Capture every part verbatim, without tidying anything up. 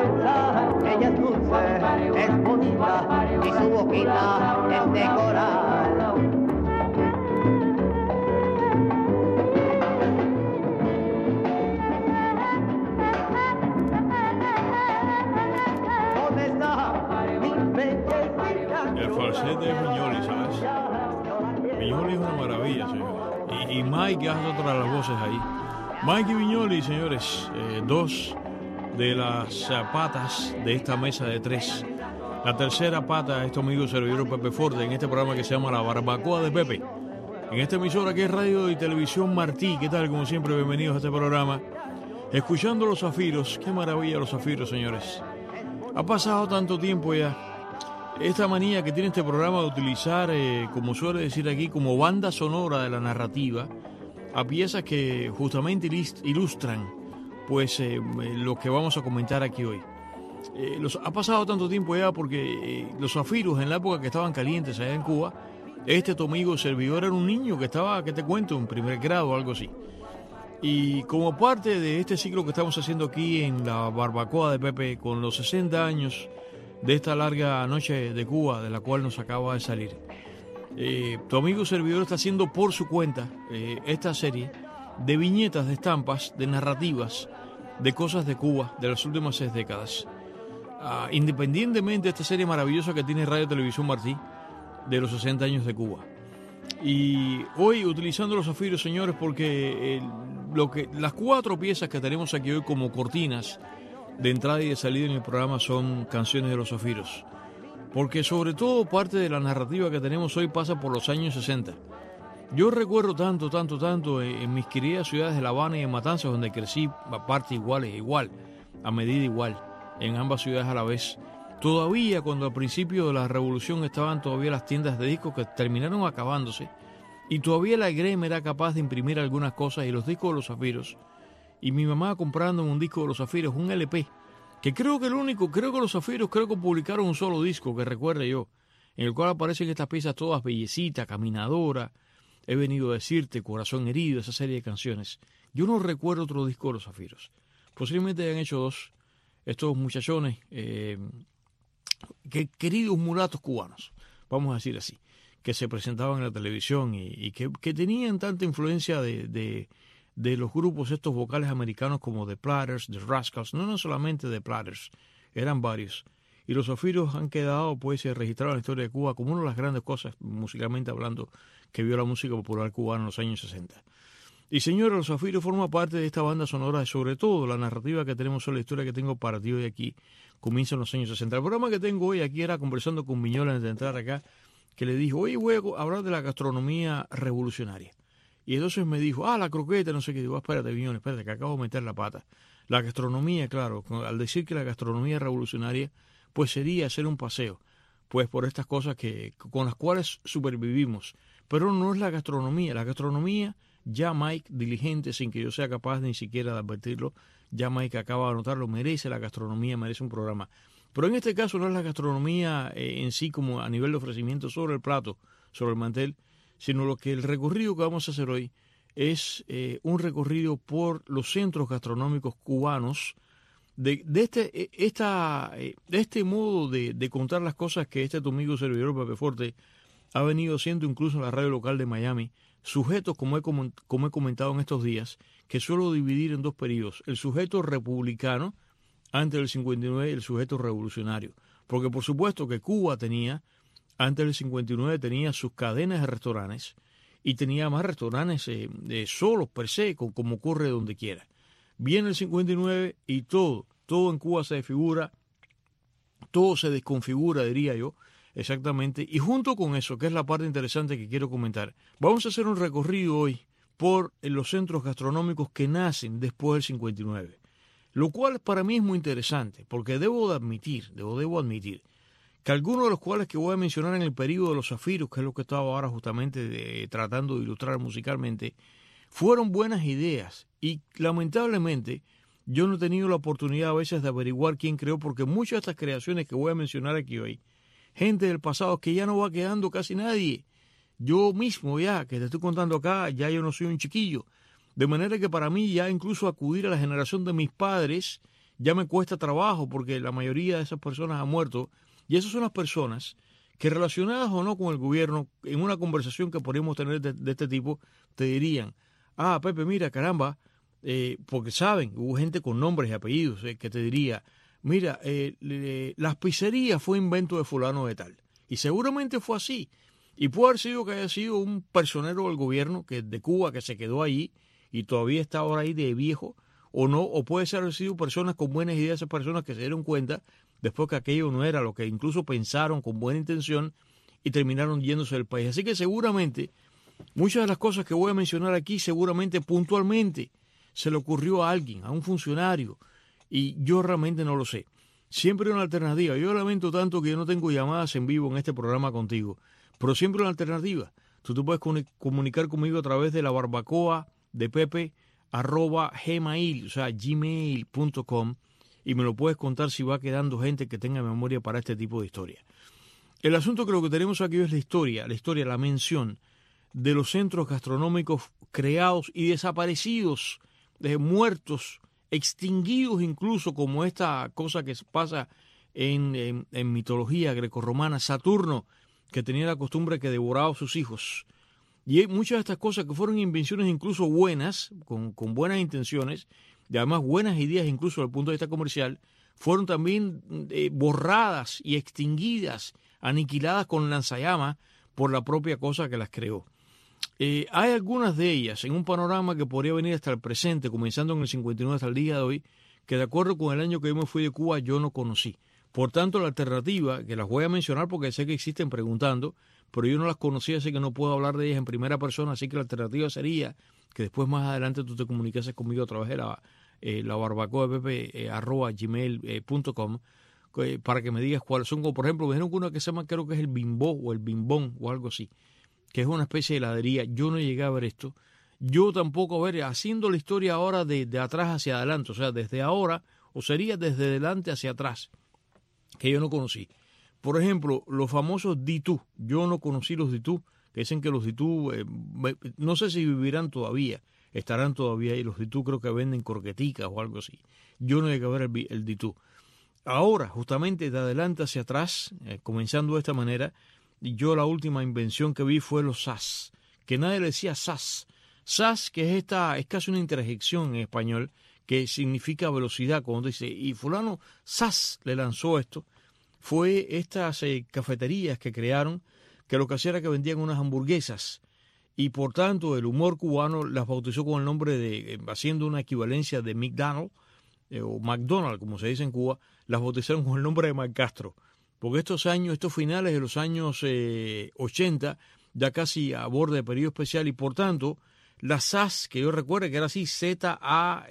piensa, ella es dulce, es bonita y su boquita es de coral. ¿Dónde está mi belleza? El falsete de Viñoly, ¿sabes? Viñoly es una maravilla, señores. Y, y Mike hace otra de las voces ahí. Mike y Viñoly, señores, eh, dos de las uh, patas de esta mesa de tres. La tercera pata es tu amigo servidor Pepe Forte en este programa que se llama La Barbacoa de Pepe. En esta emisora que es Radio y Televisión Martí. ¿Qué tal? Como siempre, bienvenidos a este programa. Escuchando los zafiros. Qué maravilla los zafiros, señores. Ha pasado tanto tiempo ya. Esta manía que tiene este programa de utilizar, eh, como suele decir aquí, como banda sonora de la narrativa, a piezas que justamente ilustran pues eh, lo que vamos a comentar aquí hoy. Eh, los, ha pasado tanto tiempo ya porque eh, los zafiros en la época que estaban calientes allá en Cuba, este tu amigo servidor era un niño que estaba, ¿qué te cuento?, en primer grado o algo así. Y como parte de este ciclo que estamos haciendo aquí en la Barbacoa de Pepe, con los sesenta años de esta larga noche de Cuba, de la cual nos acaba de salir, eh, tu amigo servidor está haciendo por su cuenta eh, esta serie de viñetas, de estampas, de narrativas, de cosas de Cuba de las últimas seis décadas. Uh, independientemente de esta serie maravillosa que tiene Radio Televisión Martí, de los sesenta años de Cuba. Y hoy utilizando los zafiros, señores, porque eh, lo que, las cuatro piezas que tenemos aquí hoy como cortinas de entrada y de salida en el programa son canciones de los zafiros. Porque sobre todo parte de la narrativa que tenemos hoy pasa por los años sesenta. Yo recuerdo tanto, tanto, tanto en, en mis queridas ciudades de La Habana y en Matanzas, donde crecí a parte igual, igual, a medida igual, en ambas ciudades a la vez. Todavía cuando al principio de la revolución estaban todavía las tiendas de discos que terminaron acabándose, y todavía la Grem era capaz de imprimir algunas cosas y los discos de los zafiros, y mi mamá comprando un disco de los zafiros, un L P, que creo que el único, creo que los zafiros creo que publicaron un solo disco, que recuerde yo, en el cual aparecen estas piezas todas bellecitas, caminadora, He venido a decirte, Corazón herido, esa serie de canciones. Yo no recuerdo otro disco de los zafiros. Posiblemente hayan hecho dos, estos muchachones, eh, que, queridos mulatos cubanos, vamos a decir así, que se presentaban en la televisión y, y que, que tenían tanta influencia de, de, de los grupos estos vocales americanos como The Platters, The Rascals, no, no solamente The Platters, eran varios. Y los zafiros han quedado, pues, registrados en la historia de Cuba como una de las grandes cosas, musicalmente hablando, que vio la música popular cubana en los años sesenta. Y señores, los zafiros forman parte de esta banda sonora, y sobre todo la narrativa que tenemos sobre la historia que tengo para ti hoy aquí, comienza en los años sesenta. El programa que tengo hoy aquí era conversando con Viñoly antes de entrar acá, que le dijo, oye, voy a hablar de la gastronomía revolucionaria. Y entonces me dijo, ah, la croqueta, no sé qué. Digo, ah, espérate, Viñoly, espérate, que acabo de meter la pata. La gastronomía, claro, al decir que la gastronomía revolucionaria, pues sería hacer un paseo, pues por estas cosas que con las cuales supervivimos. Pero no es la gastronomía. La gastronomía, ya Mike, diligente, sin que yo sea capaz ni siquiera de advertirlo, ya Mike acaba de anotarlo, merece la gastronomía, merece un programa. Pero en este caso no es la gastronomía eh, en sí como a nivel de ofrecimiento sobre el plato, sobre el mantel, sino lo que el recorrido que vamos a hacer hoy es eh, un recorrido por los centros gastronómicos cubanos, de, de, este, esta, de este modo de, de contar las cosas que este tu amigo servidor Pepe Forte ha venido haciendo incluso en la radio local de Miami, sujetos, como he, como he comentado en estos días, que suelo dividir en dos periodos, el sujeto republicano antes del cincuenta y nueve y el sujeto revolucionario, porque por supuesto que Cuba tenía, antes del cincuenta y nueve tenía sus cadenas de restaurantes y tenía más restaurantes eh, eh, solos per se, como ocurre donde quiera. Viene el cincuenta y nueve y todo, todo en Cuba se desfigura, todo se desconfigura, diría yo, exactamente. Y junto con eso, que es la parte interesante que quiero comentar, vamos a hacer un recorrido hoy por los centros gastronómicos que nacen después del cincuenta y nueve. Lo cual para mí es muy interesante, porque debo de admitir, debo, debo admitir, que algunos de los cuales que voy a mencionar en el periodo de los zafiros, que es lo que estaba ahora justamente de, tratando de ilustrar musicalmente, fueron buenas ideas y lamentablemente yo no he tenido la oportunidad a veces de averiguar quién creó, porque muchas de estas creaciones que voy a mencionar aquí hoy, gente del pasado que ya no va quedando casi nadie. Yo mismo ya, que te estoy contando acá, ya yo no soy un chiquillo. De manera que para mí ya incluso acudir a la generación de mis padres ya me cuesta trabajo porque la mayoría de esas personas han muerto. Y esas son las personas que, relacionadas o no con el gobierno, en una conversación que podemos tener de, de este tipo, te dirían, ah, Pepe, mira, caramba, eh, porque saben, hubo gente con nombres y apellidos eh, que te diría, mira, eh, le, las pizzerías fue invento de fulano de tal. Y seguramente fue así. Y puede haber sido que haya sido un personero del gobierno que de Cuba que se quedó ahí y todavía está ahora ahí de viejo, o no, o puede ser haber sido personas con buenas ideas, esas personas que se dieron cuenta después que aquello no era lo que incluso pensaron con buena intención y terminaron yéndose del país. Así que seguramente muchas de las cosas que voy a mencionar aquí, seguramente puntualmente se le ocurrió a alguien, a un funcionario, y yo realmente no lo sé. Siempre una alternativa. Yo lamento tanto que yo no tengo llamadas en vivo en este programa contigo, pero siempre una alternativa. Tú te puedes comunicar conmigo a través de la barbacoa de Pepe, arroba gmail, o sea, gmail punto com, y me lo puedes contar si va quedando gente que tenga memoria para este tipo de historia. El asunto que lo que tenemos aquí es la historia, la historia, la mención de los centros gastronómicos creados y desaparecidos, de muertos, extinguidos incluso, como esta cosa que pasa en, en, en mitología grecorromana, Saturno, que tenía la costumbre que devoraba a sus hijos. Y hay muchas de estas cosas que fueron invenciones incluso buenas, con, con buenas intenciones, y además buenas ideas incluso desde el punto de vista comercial, fueron también eh, borradas y extinguidas, aniquiladas con lanzallamas por la propia cosa que las creó. Eh, hay algunas de ellas en un panorama que podría venir hasta el presente, comenzando en el cincuenta y nueve hasta el día de hoy, que de acuerdo con el año que yo me fui de Cuba yo no conocí. Por tanto, la alternativa, que las voy a mencionar porque sé que existen preguntando, pero yo no las conocía, así que no puedo hablar de ellas en primera persona, así que la alternativa sería que después más adelante tú te comunicases conmigo a través de la, eh, la barbacoa de pepe, eh, arroba gmail punto com, eh, para que me digas cuáles son. Como por ejemplo, me dijeron que una que se llama, creo que es el bimbó o el bimbón o algo así, que es una especie de heladería. Yo no llegué a ver esto. Yo tampoco, a ver, haciendo la historia ahora de, de atrás hacia adelante, o sea, desde ahora, o sería desde adelante hacia atrás, que yo no conocí. Por ejemplo, los famosos Ditú. Yo no conocí los Ditú, que dicen que los Ditú, eh, no sé si vivirán todavía, estarán todavía ahí. Los Ditú creo que venden croqueticas o algo así. Yo no llegué a ver el, el Ditú. Ahora, justamente de adelante hacia atrás, eh, comenzando de esta manera, yo la última invención que vi fue los sas, que nadie le decía sas. Sas, que es esta, es casi una interjección en español, que significa velocidad. Cuando dice, y fulano sas le lanzó esto, fue estas eh, cafeterías que crearon, que lo que hacía era que vendían unas hamburguesas, y por tanto el humor cubano las bautizó con el nombre de, eh, haciendo una equivalencia de McDonald's, eh, o McDonald's, como se dice en Cuba, las bautizaron con el nombre de McCastro. Porque estos años, estos finales de los años eh, ochenta, ya casi a borde de periodo especial, y por tanto, la sas, que yo recuerdo que era así, Z A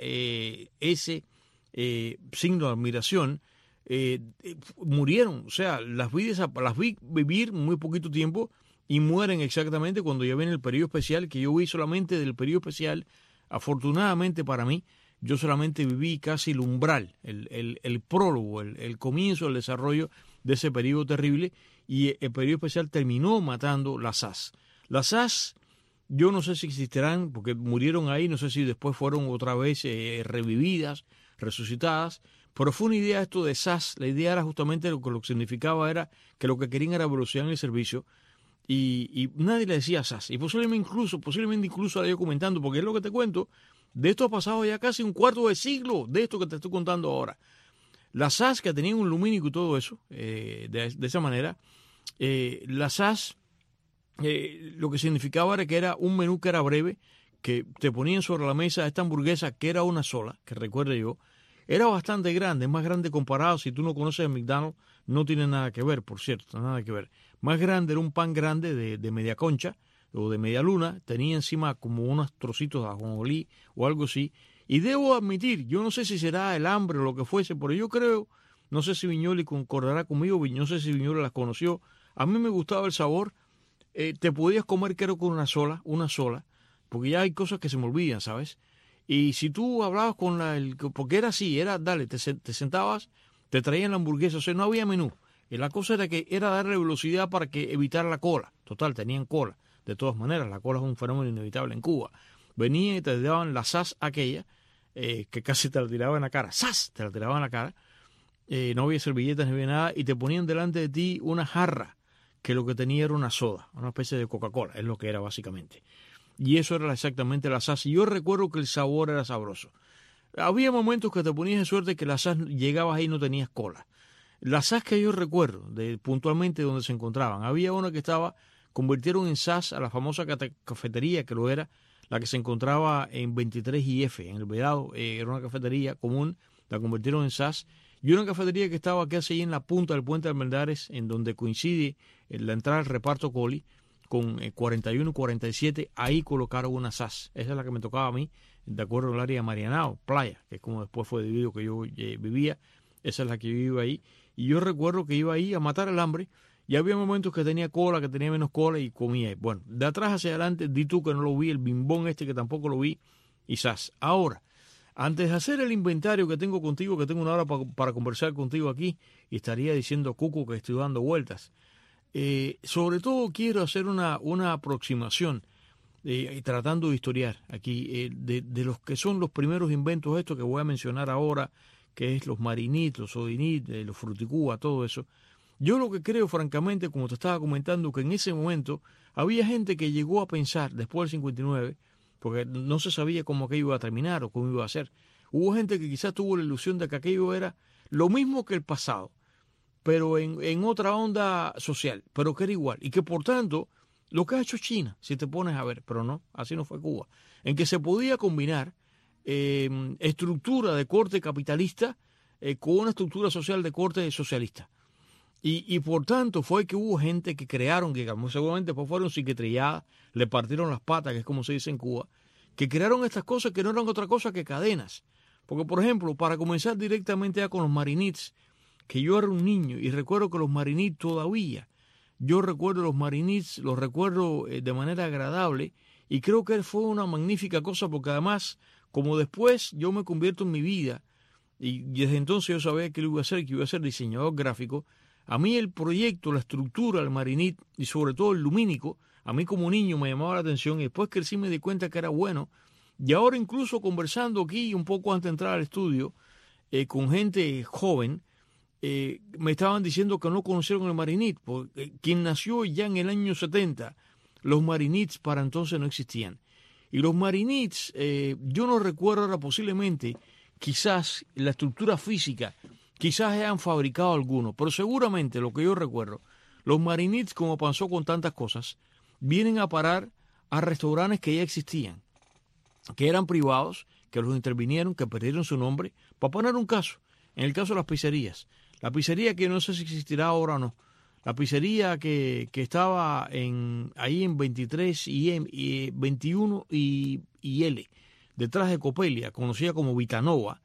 S, eh, signo de admiración, eh, eh, murieron. O sea, las vi, las vi vivir muy poquito tiempo y mueren exactamente cuando ya viene el periodo especial, que yo vi solamente del periodo especial. Afortunadamente para mí, yo solamente viví casi el umbral, el, el, el prólogo, el, el comienzo del desarrollo de ese periodo terrible, y el periodo especial terminó matando las sas. Las sas, yo no sé si existirán, porque murieron ahí, no sé si después fueron otra vez eh, revividas, resucitadas, pero fue una idea esto de sas. La idea era justamente lo que lo que significaba era que lo que querían era velocidad en el servicio, y, y nadie le decía sas, y posiblemente incluso, posiblemente incluso la yo comentando, porque es lo que te cuento, de esto ha pasado ya casi un cuarto de siglo, de esto que te estoy contando ahora. Las sas que tenían un lumínico y todo eso, eh, de, de esa manera, eh, las sas, eh, lo que significaba era que era un menú que era breve, que te ponían sobre la mesa esta hamburguesa que era una sola, que recuerdo yo, era bastante grande, más grande comparado, si tú no conoces el McDonald's, no tiene nada que ver, por cierto, nada que ver. Más grande, era un pan grande de, de media concha o de media luna, tenía encima como unos trocitos de ajonjolí o algo así. Y debo admitir, yo no sé si será el hambre o lo que fuese, pero yo creo, no sé si Viñoli concordará conmigo, no sé si Viñoli las conoció, a mí me gustaba el sabor, eh, te podías comer creo con una sola, una sola, porque ya hay cosas que se me olvidan, ¿sabes? Y si tú hablabas con la, el, porque era así, era, dale, te, te sentabas, te traían la hamburguesa, o sea, no había menú, y la cosa era que era darle velocidad para que evitar la cola, total, tenían cola, de todas maneras, la cola es un fenómeno inevitable en Cuba. Venían y te daban la sas aquella, eh, que casi te la tiraba en la cara, ¡zas! Te la tiraba en la cara, eh, no había servilletas ni había nada, y te ponían delante de ti una jarra que lo que tenía era una soda, una especie de Coca-Cola, es lo que era básicamente. Y eso era exactamente la sas. Y yo recuerdo que el sabor era sabroso. Había momentos que te ponías de suerte que la sas llegabas ahí y no tenías cola. Las sas que yo recuerdo, de puntualmente donde se encontraban, había una que estaba, convirtieron en sas a la famosa cafetería, que lo era, la que se encontraba en veintitrés y F, en el Vedado, eh, era una cafetería común, la convirtieron en sas, y una cafetería que estaba casi ahí en la punta del puente de Almendares, en donde coincide la entrada al reparto Coli, con cuarenta y uno y cuarenta y siete, ahí colocaron una sas. Esa es la que me tocaba a mí, de acuerdo al área de Marianao, Playa, que es como después fue dividido que yo eh, vivía. Esa es la que yo iba ahí. Y yo recuerdo que iba ahí a matar el hambre, y había momentos que tenía cola, que tenía menos cola, y comía. Bueno, de atrás hacia adelante, di tú que no lo vi, el bimbón este que tampoco lo vi, y sas. Ahora, antes de hacer el inventario que tengo contigo, que tengo una hora pa, para conversar contigo aquí, y estaría diciendo Cuco que estoy dando vueltas, Eh, sobre todo quiero hacer una, una aproximación eh, tratando de historiar aquí eh, de, de los que son los primeros inventos estos que voy a mencionar ahora, que es los marinit, los odinit, eh, los fruticúa, todo eso. Yo lo que creo francamente, como te estaba comentando, que en ese momento había gente que llegó a pensar después del cincuenta y nueve, porque no se sabía cómo aquello iba a terminar o cómo iba a ser. Hubo gente que quizás tuvo la ilusión de que aquello era lo mismo que el pasado, pero en, en otra onda social, pero que era igual. Y que por tanto, lo que ha hecho China, si te pones a ver, pero no, así no fue Cuba, en que se podía combinar eh, estructura de corte capitalista eh, con una estructura social de corte socialista. Y, y por tanto fue que hubo gente que crearon, que seguramente después fueron psiquiatriadas, le partieron las patas, que es como se dice en Cuba, que crearon estas cosas que no eran otra cosa que cadenas. Porque, por ejemplo, para comenzar directamente ya con los marinits, que yo era un niño y recuerdo que los marinits todavía, yo recuerdo los marinits, los recuerdo eh, de manera agradable, y creo que fue una magnífica cosa porque además, como después yo me convierto en mi vida, y desde entonces yo sabía que lo iba a hacer, que iba a ser diseñador gráfico, a mí el proyecto, la estructura del marinit y sobre todo el lumínico, a mí como niño me llamaba la atención y después crecí y me di cuenta que era bueno. Y ahora incluso conversando aquí un poco antes de entrar al estudio eh, con gente joven, Eh, me estaban diciendo que no conocieron el marinit, porque quien nació ya en el año setenta, los marinits para entonces no existían. Y los marinits, eh, yo no recuerdo ahora posiblemente, quizás la estructura física, quizás hayan fabricado algunos, pero seguramente lo que yo recuerdo, los marinits, como pasó con tantas cosas, vienen a parar a restaurantes que ya existían, que eran privados, que los intervinieron, que perdieron su nombre. Para poner un caso, en el caso de las pizzerías, la pizzería que no sé si existirá ahora o no, la pizzería que, que estaba en, ahí en veintitrés y, M, y veintiuno y, y L, detrás de Copelia, conocida como Vitanova,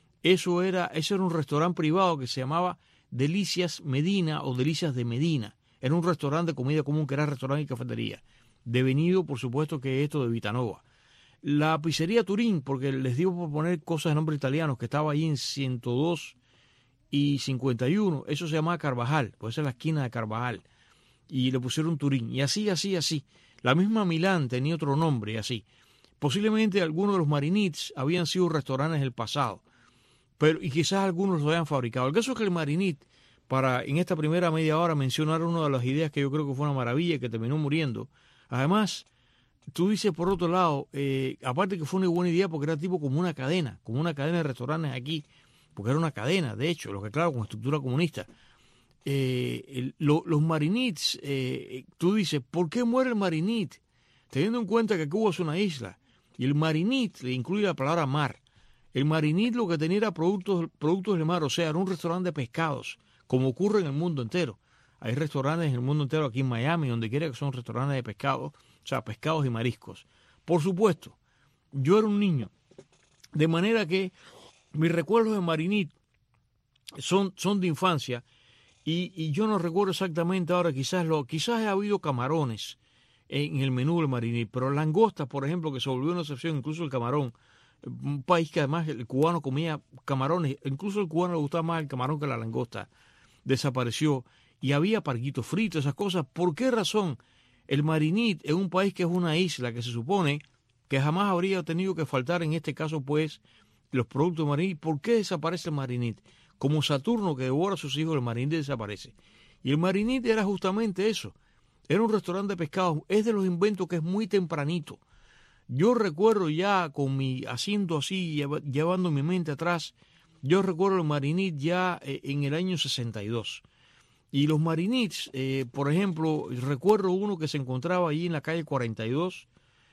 eso era, eso era un restaurante privado que se llamaba Delicias Medina o Delicias de Medina. Era un restaurante de comida común que era restaurante y cafetería, devenido por supuesto que esto de Vitanova. La pizzería Turín, porque les digo por poner cosas de nombre italianos, que estaba ahí en ciento dos y cincuenta y uno, eso se llamaba Carvajal, pues esa es la esquina de Carvajal, y le pusieron Turín, y así, así, así. La misma Milán tenía otro nombre, y así. Posiblemente algunos de los marinits habían sido restaurantes del pasado, pero y quizás algunos los hayan fabricado. El caso es que el marinit, para en esta primera media hora mencionar una de las ideas que yo creo que fue una maravilla y que terminó muriendo. Además, tú dices por otro lado, eh, aparte que fue una buena idea porque era tipo como una cadena, como una cadena de restaurantes aquí, porque era una cadena, de hecho, lo que claro, con estructura comunista. Eh, el, lo, los marinits, eh, tú dices, ¿por qué muere el marinit? Teniendo en cuenta que Cuba es una isla, y el marinit le incluye la palabra mar. El marinit lo que tenía era productos, productos del mar, o sea, era un restaurante de pescados, como ocurre en el mundo entero. Hay restaurantes en el mundo entero, aquí en Miami, donde quiera que son restaurantes de pescados, o sea, pescados y mariscos. Por supuesto, yo era un niño, de manera que mis recuerdos de marinit son, son de infancia y, y yo no recuerdo exactamente ahora, quizás lo, quizás ha habido camarones en el menú del marinit, pero langostas, por ejemplo, que se volvió una excepción, incluso el camarón, un país que además el cubano comía camarones, incluso el cubano le gustaba más el camarón que la langosta, desapareció y había parguitos fritos, esas cosas. ¿Por qué razón el marinit en un país que es una isla que se supone que jamás habría tenido que faltar, en este caso pues, los productos de Marinit. ¿Por qué desaparece el Marinit? Como Saturno que devora a sus hijos, el Marinit desaparece. Y el Marinit era justamente eso. Era un restaurante de pescado. Es de los inventos que es muy tempranito. Yo recuerdo ya con mi haciendo así, llev llevando mi mente atrás, yo recuerdo el Marinit ya eh, en el año sesenta y dos. Y los Marinits, eh, por ejemplo, recuerdo uno que se encontraba allí en la calle cuarenta y dos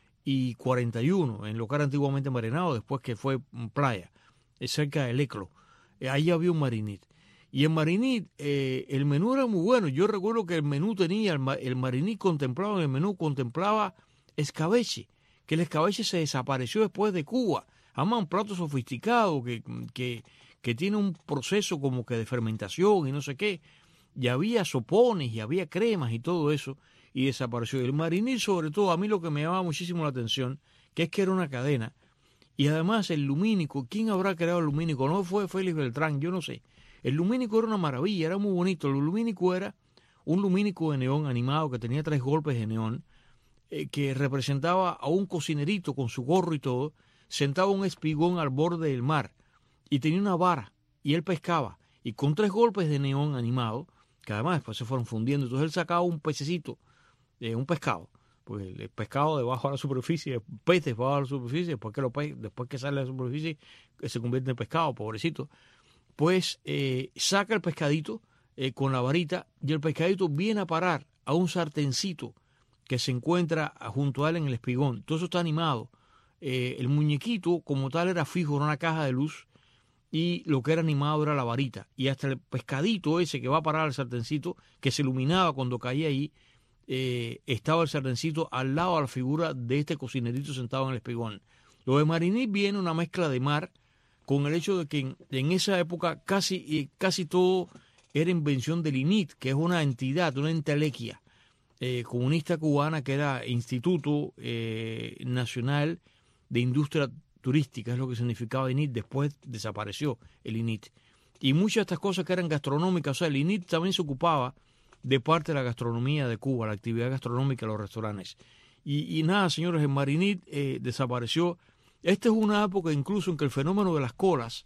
y cuarenta y uno, en lo que era antiguamente Marinado, después que fue Playa, cerca del Eclo. Eh, ahí había un Marinit. Y en Marinit, eh, el menú era muy bueno. Yo recuerdo que el menú tenía, el, el Marinit contemplaba, en el menú contemplaba escabeche, que el escabeche se desapareció después de Cuba. Además, un plato sofisticado que, que, que tiene un proceso como que de fermentación y no sé qué. Y había sopones y había cremas y todo eso, y desapareció. El Marinit, sobre todo, a mí lo que me llamaba muchísimo la atención, que es que era una cadena. Y además el lumínico, ¿quién habrá creado el lumínico? No fue Félix Beltrán, yo no sé. El lumínico era una maravilla, era muy bonito. El lumínico era un lumínico de neón animado que tenía tres golpes de neón, eh, que representaba a un cocinerito con su gorro y todo, sentado en un espigón al borde del mar, y tenía una vara, y él pescaba, y con tres golpes de neón animado, que además después se fueron fundiendo, entonces él sacaba un pececito, eh, un pescado, pues el pescado debajo de la superficie, peces debajo de la superficie, después que, lo pe después que sale a la superficie, se convierte en pescado, pobrecito. Pues eh, saca el pescadito eh, con la varita y el pescadito viene a parar a un sartencito que se encuentra junto a él en el espigón. Todo eso está animado. Eh, el muñequito como tal era fijo en una caja de luz y lo que era animado era la varita. Y hasta el pescadito ese que va a parar al sartencito, que se iluminaba cuando caía ahí, eh, estaba el sartencito al lado de la figura de este cocinerito sentado en el espigón. Lo de Marinit viene una mezcla de mar con el hecho de que en, en esa época casi, casi todo era invención del I N I T, que es una entidad, una entelequia eh, comunista cubana que era Instituto eh, Nacional de Industria Turística, es lo que significaba I N I T, después desapareció el I N I T. Y muchas de estas cosas que eran gastronómicas, o sea, el I N I T también se ocupaba de parte de la gastronomía de Cuba, la actividad gastronómica de los restaurantes. Y, y nada, señores, el Marinit eh, desapareció. Esta es una época incluso en que el fenómeno de las colas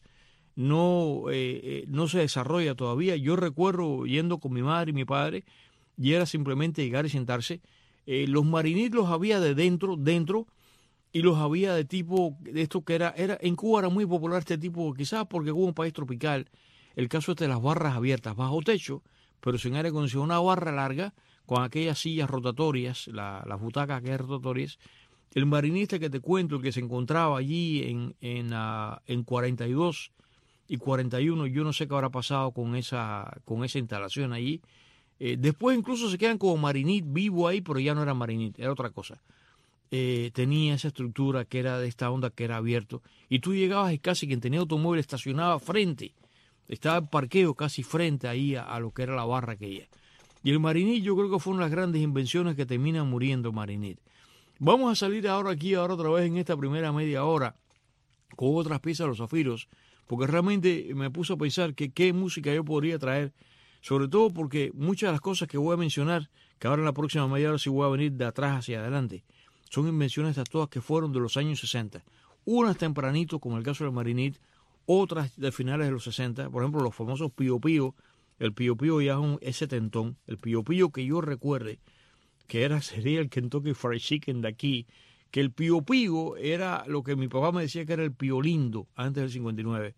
no, eh, eh, no se desarrolla todavía. Yo recuerdo yendo con mi madre y mi padre, y era simplemente llegar y sentarse. Eh, los Marinit los había de dentro, dentro, y los había de tipo, de esto que era, era, en Cuba era muy popular este tipo, quizás porque Cuba es un país tropical, el caso este de las barras abiertas, bajo techo, pero sin aire acondicionado, una barra larga, con aquellas sillas rotatorias, la, las butacas que hay rotatorias. El marinista que te cuento, el que se encontraba allí en, en, uh, en cuarenta y dos y cuarenta y uno, yo no sé qué habrá pasado con esa, con esa instalación allí. Eh, después incluso se quedan como Marinit vivo ahí, pero ya no era Marinit, era otra cosa. Eh, tenía esa estructura que era de esta onda que era abierto. Y tú llegabas y casi quien tenía automóvil estacionaba frente. Estaba el parqueo casi frente ahí a, a lo que era la barra aquella. Y el Marinit yo creo que fue una de las grandes invenciones que terminan muriendo Marinit. Vamos a salir ahora aquí, ahora otra vez en esta primera media hora, con otras piezas de los Zafiros, porque realmente me puse a pensar que qué música yo podría traer, sobre todo porque muchas de las cosas que voy a mencionar, que ahora en la próxima media hora sí voy a venir de atrás hacia adelante, son invenciones de todas que fueron de los años sesenta. Unas tempranito, como el caso del Marinit, otras de finales de los sesenta, por ejemplo, los famosos Pío Pío. El Pío Pío ya es un setentón. El Pío Pío que yo recuerde, que era, sería el Kentucky Fried Chicken de aquí, que el Pío Pío era lo que mi papá me decía que era el Pío Lindo antes del cincuenta y nueve.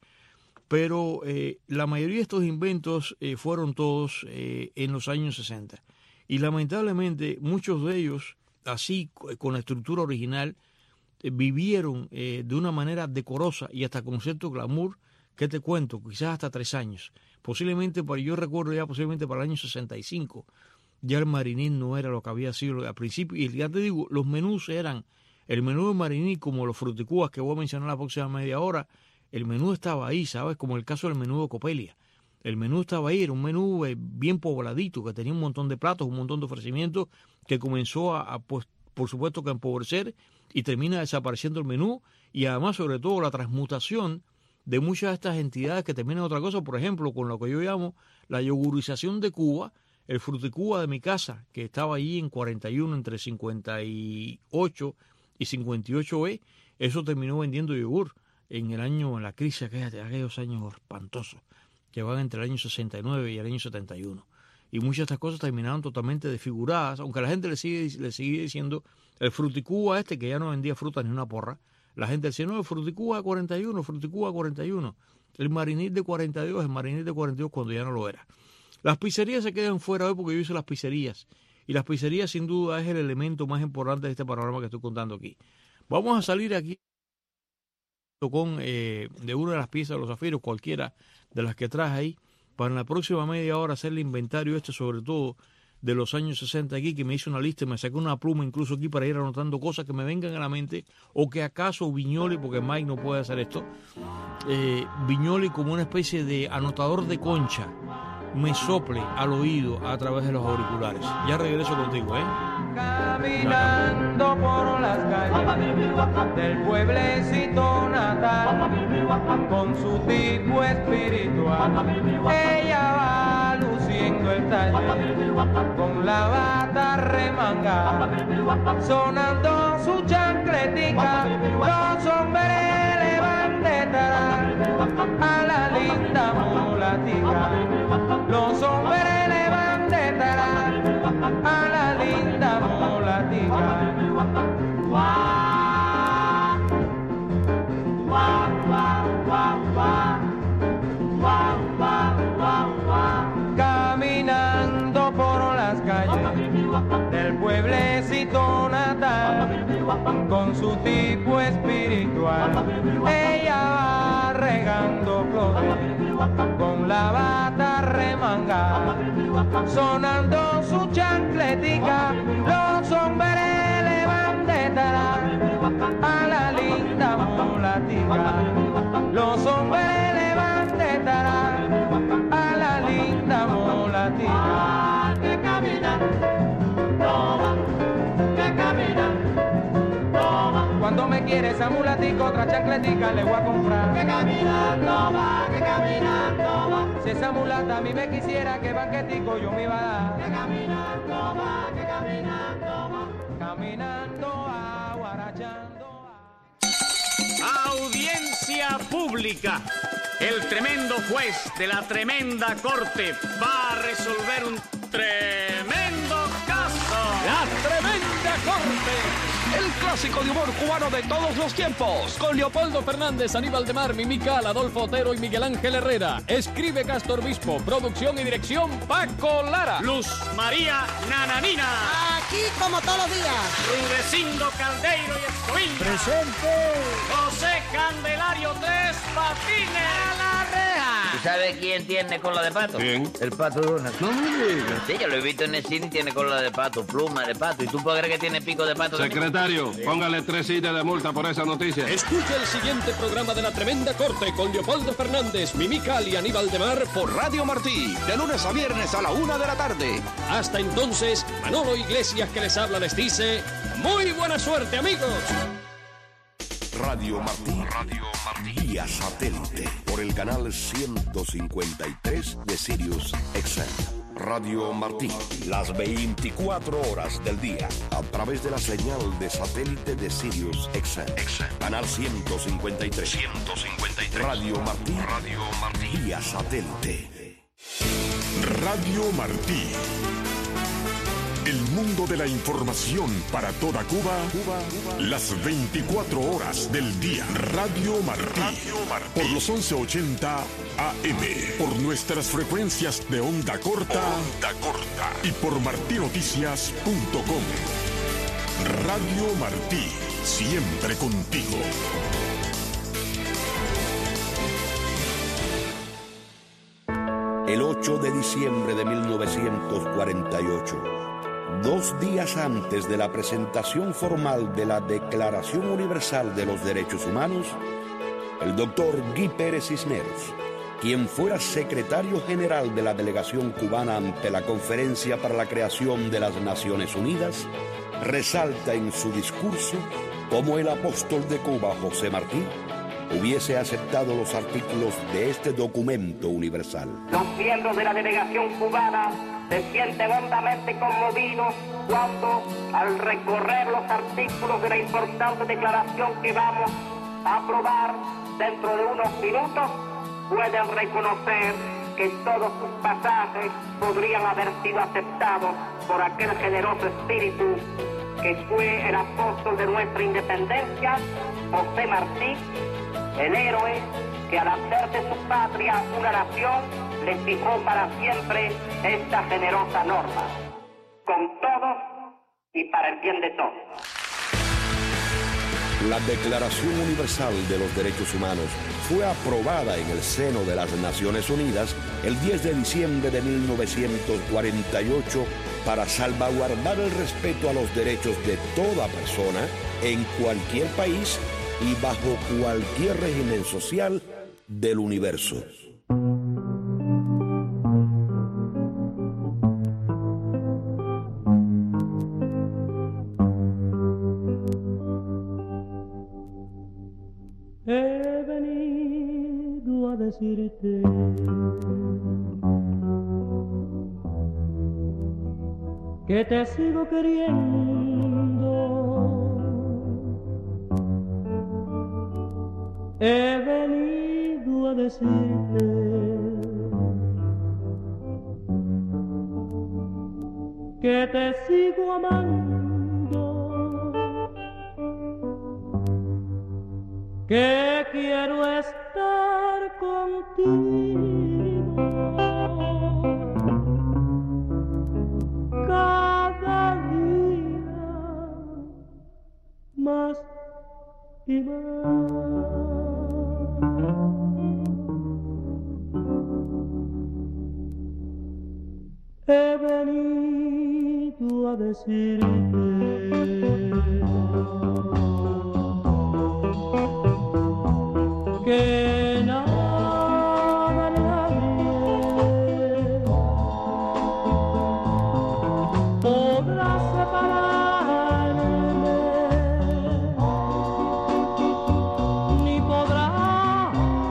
Pero eh, la mayoría de estos inventos eh, fueron todos eh, en los años sesenta. Y lamentablemente muchos de ellos, así con la estructura original, eh, vivieron eh, de una manera decorosa y hasta con cierto glamour, que te cuento, quizás hasta tres años. Posiblemente, para yo recuerdo ya posiblemente para el año sesenta y cinco, ya el Marinit no era lo que había sido al principio. Y ya te digo, los menús eran, el menú de Marinit, como los fruticúas que voy a mencionar la próxima media hora, el menú estaba ahí, ¿sabes? Como el caso del menú de Copelia. El menú estaba ahí, era un menú eh, bien pobladito, que tenía un montón de platos, un montón de ofrecimientos, que comenzó a, a pues, por supuesto, que a empobrecer y termina desapareciendo el menú. Y además, sobre todo, la transmutación de muchas de estas entidades que terminan en otra cosa, por ejemplo, con lo que yo llamo la yogurización de Cuba, el Fruticuba de mi casa, que estaba allí en cuarenta y uno, entre cincuenta y ocho y cincuenta y ocho B, eso terminó vendiendo yogur. en el año, en la crisis, aquellos, aquellos años espantosos, que van entre el año sesenta y nueve y el año setenta y uno. Y muchas de estas cosas terminaron totalmente desfiguradas, aunque la gente le sigue, le sigue diciendo el Fruticuba este, que ya no vendía frutas ni una porra. La gente decía, no, el Fruticuba cuarenta y uno, Fruticuba cuarenta y uno. El Marinit de cuarenta y dos, el Marinit de cuarenta y dos cuando ya no lo era. Las pizzerías se quedan fuera hoy porque yo hice las pizzerías. Y las pizzerías sin duda es el elemento más importante de este panorama que estoy contando aquí. Vamos a salir aquí con eh, de una de las piezas de los zafiros, cualquiera de las que traje ahí, para en la próxima media hora hacer el inventario este, sobre todo de los años sesenta aquí, que me hice una lista y me saqué una pluma incluso aquí para ir anotando cosas que me vengan a la mente, o que acaso Viñoli, porque Mike no puede hacer esto, eh, Viñoli como una especie de anotador de concha, me sople al oído a través de los auriculares. Ya regreso contigo, ¿eh? Caminando por las calles del pueblecito natal, con su tipo espiritual, ella va luciendo el talle, con la bata remangada, sonando su chancletica, los hombres le van detrás a la linda mulatica, los hombres le van detrás a la linda mulatica. Guau, guau, guau, guau, guau, guau, guau, guau, guau. Caminando por las calles del pueblecito natal, con su tipo espiritual, ella va regando flores, con la bata remangada, sonando su chancletica, los hombres le van detrás a la linda mulatica, los hombres le van detrás a la linda mulatica. Que camina, toma, que camina, toma. Cuando me quiere esa mulatica, otra chancletica le voy a comprar. Que caminando va, que caminando va. Si esa mulata a mí me quisiera, que banquetico yo me iba a dar. Que caminando va, que caminando va. Caminando va, guarachando va. Audiencia pública. El tremendo juez de la tremenda corte va a resolver un tremendo caso. La tremenda corte. El clásico de humor cubano de todos los tiempos. Con Leopoldo Fernández, Aníbal de Mar, Mimical, Adolfo Otero y Miguel Ángel Herrera. Escribe Castor Bispo. Producción y dirección Paco Lara. Luz María Nananina. Aquí como todos los días. Rudecindo Caldeiro y Escoviña. Presente. José Candelario Tres Patines. A la reja. ¿Tú sabes quién tiene cola de pato? ¿Quién? El pato Donald. No me digas. Sí, yo lo he visto en el cine y tiene cola de pato, pluma de pato. ¿Y tú puedes creer que tiene pico de pato? Secretario, póngale tres sillas de multa por esa noticia. Escucha el siguiente programa de La Tremenda Corte con Leopoldo Fernández, Mimical y Aníbal de Mar Por Radio Martí, de lunes a viernes a la una de la tarde. Hasta entonces, Manolo Iglesias que les habla les dice muy buena suerte, amigos. Radio Martí, Radio Martí, vía satélite, por el canal ciento cincuenta y tres de Sirius X M. Radio Martí, las veinticuatro horas del día, a través de la señal de satélite de Sirius X M. Canal ciento cincuenta y tres. ciento cincuenta y tres. Radio Martí, Radio Martí, vía satélite. Radio Martí. El mundo de la información para toda Cuba, Cuba, Cuba, las veinticuatro horas del día. Radio Martí, Radio Martí. Por los once ochenta A M, por nuestras frecuencias de onda corta, onda corta y por martinoticias punto com. Radio Martí, siempre contigo. El ocho de diciembre de mil novecientos cuarenta y ocho, dos días antes de la presentación formal de la Declaración Universal de los Derechos Humanos, el doctor Guy Pérez Cisneros, quien fuera secretario general de la delegación cubana ante la Conferencia para la Creación de las Naciones Unidas, resalta en su discurso cómo el apóstol de Cuba, José Martí, hubiese aceptado los artículos de este documento universal. Los miembros de la delegación cubana se sienten hondamente conmovidos cuando, al recorrer los artículos de la importante declaración que vamos aprobar dentro de unos minutos, pueden reconocer que todos sus pasajes podrían haber sido aceptados por aquel generoso espíritu que fue el apóstol de nuestra independencia, José Martí, el héroe que al hacer de su patria una nación le fijó para siempre esta generosa norma, con todos y para el bien de todos. La Declaración Universal de los Derechos Humanos fue aprobada en el seno de las Naciones Unidas el diez de diciembre de mil novecientos cuarenta y ocho para salvaguardar el respeto a los derechos de toda persona en cualquier país y bajo cualquier régimen social del universo. He venido a decirte que te sigo queriendo. He venido a decirte que te sigo amando, que quiero estar contigo cada día más y más. He venido a decirte que nada, nadie podrá separarme, ni podrá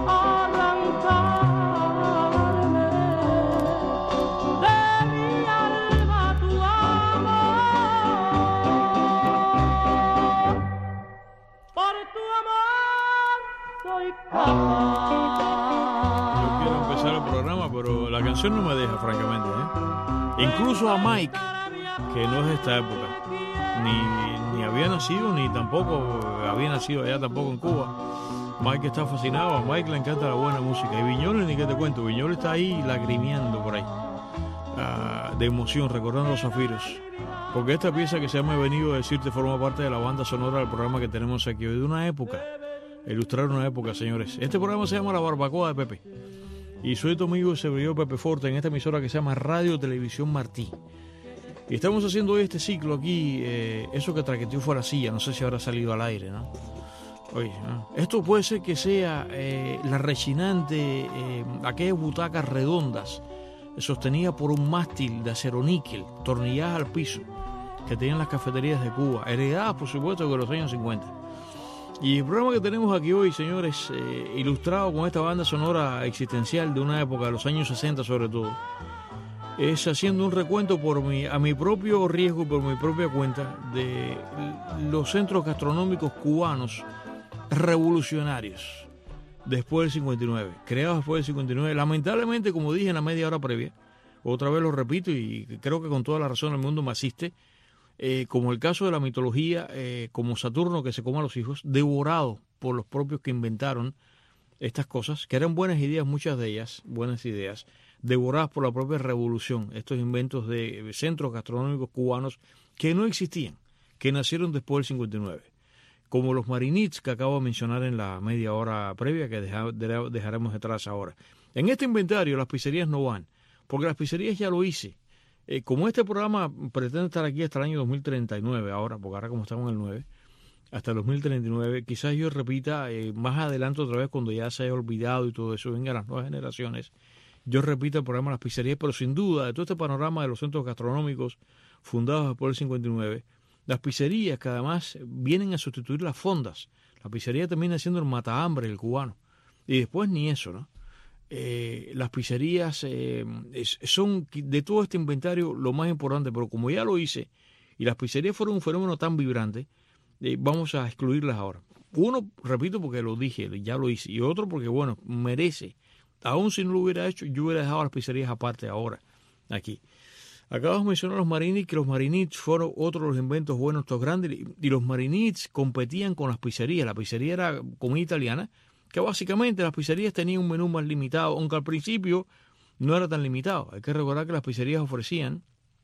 arrancarme de mi alma tu amor. Por tu amor soy Yo quiero empezar el programa, pero la canción no me deja, francamente, ¿eh? Incluso a Mike, que no es de esta época, ni, ni había nacido, ni tampoco había nacido allá tampoco en Cuba. Mike está fascinado, a Mike le encanta la buena música. Y Viñoles, ni que te cuento, Viñoles está ahí lagrimeando por ahí, uh, de emoción, recordando los zafiros. Porque esta pieza que se llama He venido a decirte forma parte de la banda sonora del programa que tenemos aquí hoy, de una época. Ilustrar una época, señores. Este programa se llama La Barbacoa de Pepe. Y soy tu amigo Severio Pepe Forte en esta emisora que se llama Radio Televisión Martí. Y estamos haciendo hoy este ciclo aquí, eh, eso que traqueteó fue la silla, no sé si habrá salido al aire, ¿no? Oye, ¿no? Esto puede ser que sea eh, la rechinante, eh, aquellas butacas redondas, sostenidas por un mástil de acero níquel, tornilladas al piso, que tenían las cafeterías de Cuba, heredadas por supuesto de los años cincuenta. Y el programa que tenemos aquí hoy, señores, eh, ilustrado con esta banda sonora existencial de una época, de los años sesenta sobre todo, es haciendo un recuento por mi, a mi propio riesgo y por mi propia cuenta de los centros gastronómicos cubanos revolucionarios después del cincuenta y nueve, creados después del cincuenta y nueve. Lamentablemente, como dije en la media hora previa, otra vez lo repito y creo que con toda la razón el mundo me asiste, Eh, como el caso de la mitología, eh, como Saturno que se come a los hijos, devorado por los propios que inventaron estas cosas, que eran buenas ideas, muchas de ellas, buenas ideas, devoradas por la propia revolución, estos inventos de centros gastronómicos cubanos que no existían, que nacieron después del cincuenta y nueve, como los Marinits que acabo de mencionar en la media hora previa, que deja, de, dejaremos detrás ahora. En este inventario las pizzerías no van, porque las pizzerías ya lo hice. Eh, como este programa pretende estar aquí hasta el año dos mil treinta y nueve, ahora, porque ahora como estamos en el nueve, hasta el dos mil treinta y nueve, quizás yo repita eh, más adelante otra vez cuando ya se haya olvidado y todo eso, vengan las nuevas generaciones, yo repito el programa de las pizzerías, pero sin duda, de todo este panorama de los centros gastronómicos fundados después del cincuenta y nueve, las pizzerías que además vienen a sustituir las fondas, la pizzería termina siendo el matahambre del cubano, y después ni eso, ¿no? Eh, las pizzerías eh, es, son de todo este inventario lo más importante, pero como ya lo hice y las pizzerías fueron un fenómeno tan vibrante, eh, vamos a excluirlas ahora. Uno, repito, porque lo dije, ya lo hice. Y otro, porque, bueno, merece. Aún si no lo hubiera hecho, yo hubiera dejado las pizzerías aparte ahora, aquí. Acabamos de mencionar los Marinits, que los Marinits fueron otro de los inventos buenos, estos grandes. Y los Marinits competían con las pizzerías. La pizzería era comida italiana, que básicamente las pizzerías tenían un menú más limitado, aunque al principio no era tan limitado. Hay que recordar que las pizzerías ofrecían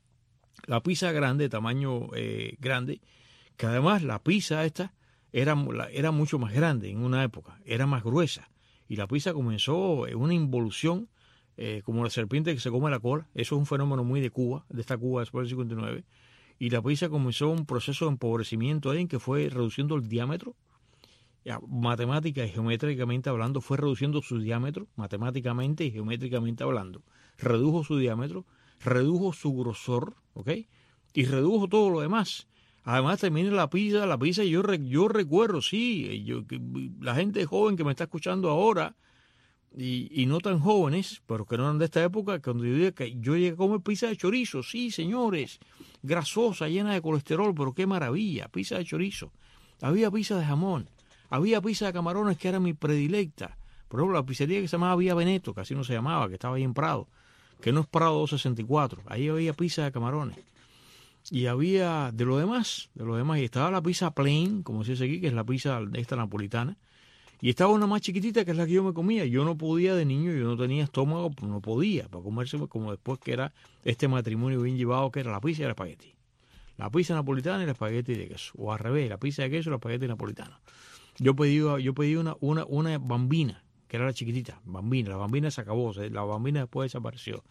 la pizza grande, de tamaño eh, grande, que además la pizza esta era, era mucho más grande en una época, era más gruesa. Y la pizza comenzó en una involución, eh, como la serpiente que se come la cola. Eso es un fenómeno muy de Cuba, de esta Cuba después del cincuenta y nueve. Y la pizza comenzó un proceso de empobrecimiento ahí en que fue reduciendo el diámetro. Ya, matemática y geométricamente hablando, fue reduciendo su diámetro, matemáticamente y geométricamente hablando. Redujo su diámetro, redujo su grosor, ¿ok? Y redujo todo lo demás. Además, termina la pizza, la pizza, yo, yo recuerdo, sí, yo, la gente joven que me está escuchando ahora, y, y no tan jóvenes, pero que no eran de esta época, cuando yo diga que yo llegué a comer pizza de chorizo, sí, señores, grasosa, llena de colesterol, pero qué maravilla, pizza de chorizo. Había pizza de jamón. Había pizza de camarones que era mi predilecta. Por ejemplo, la pizzería que se llamaba Vía Veneto, que así no se llamaba, que estaba ahí en Prado, que no es Prado doscientos sesenta y cuatro. Ahí había pizza de camarones. Y había de lo demás, de lo demás. Y estaba la pizza plain, como se dice aquí, que es la pizza esta napolitana. Y estaba una más chiquitita, que es la que yo me comía. Yo no podía de niño, yo no tenía estómago, pues no podía, para comerse como después que era este matrimonio bien llevado, que era la pizza y el espagueti. La pizza napolitana y el espagueti de queso. O al revés, la pizza de queso y el espagueti napolitano. Yo pedí, yo pedí una, una, una bambina, que era la chiquitita, bambina. La bambina se acabó, la bambina después desapareció.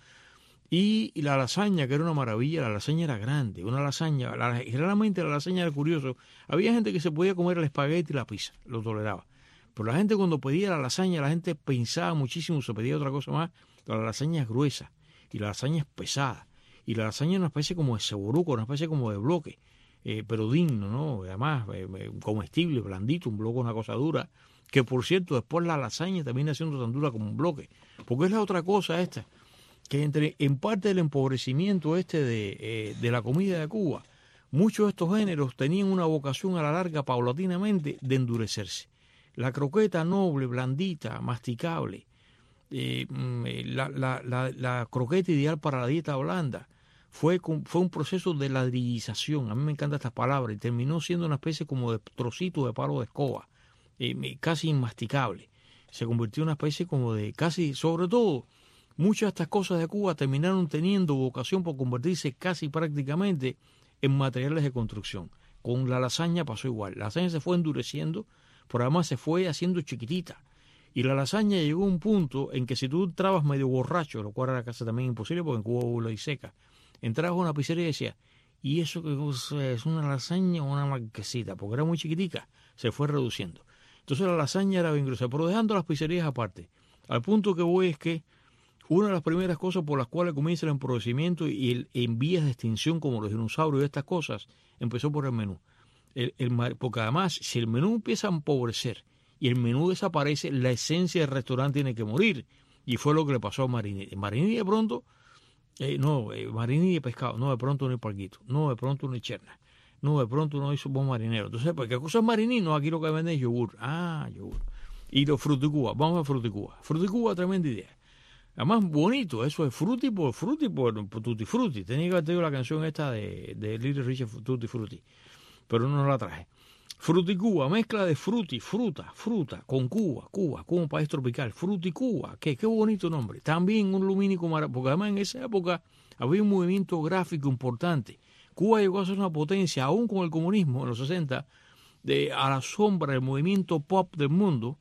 Y, y la lasaña, que era una maravilla, la lasaña era grande, una lasaña, la, generalmente la lasaña era curioso. Había gente que se podía comer el espagueti y la pizza, lo toleraba. Pero la gente cuando pedía la lasaña, la gente pensaba muchísimo, se pedía otra cosa más. La lasaña es gruesa y la lasaña es pesada. Y la lasaña es una especie como de ceboruco, una especie como de bloque. Eh, pero digno, ¿no? Además, eh, comestible, blandito, un bloque, una cosa dura, que por cierto, después la lasaña termina siendo tan dura como un bloque, porque es la otra cosa esta, que entre, en parte del empobrecimiento este de, eh, de la comida de Cuba, muchos de estos géneros tenían una vocación a la larga, paulatinamente, de endurecerse. La croqueta noble, blandita, masticable, eh, la, la, la, la croqueta ideal para la dieta blanda, Fue, fue un proceso de ladrillización, a mí me encanta esta palabra, y terminó siendo una especie como de trocito de palo de escoba, eh, casi inmasticable. Se convirtió en una especie como de casi, sobre todo, muchas de estas cosas de Cuba terminaron teniendo vocación por convertirse casi prácticamente en materiales de construcción. Con la lasaña pasó igual, la lasaña se fue endureciendo, pero además se fue haciendo chiquitita. Y la lasaña llegó a un punto en que si tú entrabas medio borracho, lo cual era casi también imposible porque en Cuba hubo ley seca, entrabas a una pizzería y decías, ¿y eso qué cosa es? ¿Una lasaña o una marquesita? Porque era muy chiquitica, se fue reduciendo. Entonces la lasaña era bien gruesa, pero dejando las pizzerías aparte. Al punto que voy es que una de las primeras cosas por las cuales comienza el empobrecimiento y el en vías de extinción, como los dinosaurios y estas cosas, empezó por el menú. El, el, porque además, si el menú empieza a empobrecer y el menú desaparece, la esencia del restaurante tiene que morir. Y fue lo que le pasó a Marini. Marini de pronto... Eh, no, eh, marini de pescado, no, de pronto no hay parguito, no, de pronto no hay cherna, no, de pronto no hay buen marinero. Entonces, ¿qué cosa es marini? No, aquí lo que venden es yogur. Ah, yogur. Y los fruticuba, vamos a fruticuba. Fruticuba, tremenda idea. Además, bonito, eso es frutti por frutti por, por tutti frutti. Tenía que haber tenido la canción esta de, de Little Richard Tutti Frutti, pero no la traje. Fruticuba, mezcla de frutti, fruta, fruta, con Cuba, Cuba, como un país tropical, Fruticuba, qué, qué bonito nombre. También un lumínico maravilloso, porque además en esa época había un movimiento gráfico importante. Cuba llegó a ser una potencia, aún con el comunismo en los sesenta, de, a la sombra del movimiento pop del mundo.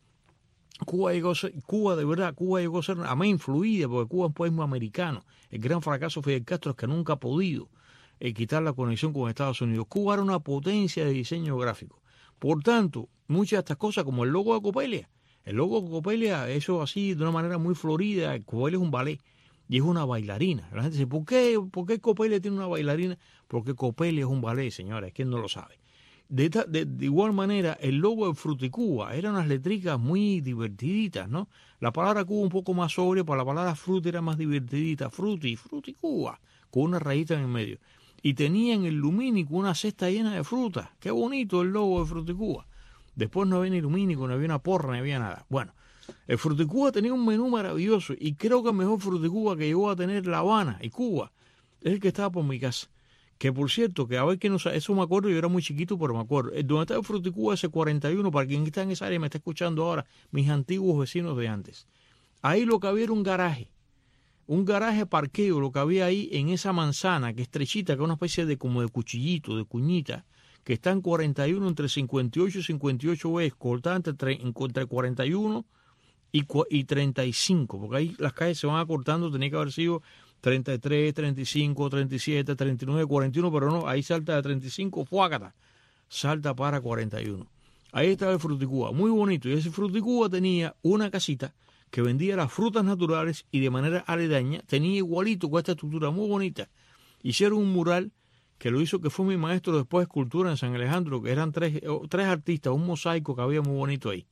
Cuba llegó a ser, Cuba de verdad, Cuba llegó a ser, además influida, porque Cuba es un país muy americano. El gran fracaso de Fidel Castro es que nunca ha podido eh, quitar la conexión con Estados Unidos. Cuba era una potencia de diseño gráfico. Por tanto, muchas de estas cosas, como el logo de Copelia, el logo de Copelia, eso así de una manera muy florida, Copelia es un ballet y es una bailarina. La gente dice, ¿por qué, ¿por qué Copelia tiene una bailarina? Porque Copelia es un ballet, señores, ¿quién no lo sabe? De, esta, de, de igual manera, el logo de Fruticuba eran unas letricas muy divertiditas, ¿no? La palabra Cuba un poco más sobria, pero la palabra fruti era más divertidita, fruti, Fruticuba, con una rayita en el medio. Y tenía en el lumínico una cesta llena de frutas. Qué bonito el logo de Fruticuba. Después no había ni lumínico, no había una porra, no había nada. Bueno, el Fruticuba tenía un menú maravilloso y creo que el mejor Fruticuba que llegó a tener La Habana y Cuba es el que estaba por mi casa. Que por cierto, que a ver que no eso me acuerdo, yo era muy chiquito, pero me acuerdo. Donde está el Fruticuba ese cuarenta y uno, para quien está en esa área y me está escuchando ahora, mis antiguos vecinos de antes. Ahí lo que había era un garaje. Un garaje parqueo, lo que había ahí en esa manzana, que es estrechita, que es una especie de como de cuchillito, de cuñita, que está en cuarenta y uno, entre cincuenta y ocho y cincuenta y ocho veces, cortada entre, entre cuarenta y uno y, y treinta y cinco, porque ahí las calles se van acortando, tenía que haber sido treinta y tres, treinta y cinco, treinta y siete, treinta y nueve, cuarenta y uno, pero no, ahí salta de treinta y cinco, fuácata, salta para cuarenta y uno. Ahí estaba el Fruticuba, muy bonito, y ese Fruticuba tenía una casita que vendía las frutas naturales y de manera aledaña tenía igualito con esta estructura muy bonita. Hicieron un mural que lo hizo, que fue mi maestro después de escultura en San Alejandro, que eran tres, tres artistas, un mosaico que había muy bonito ahí.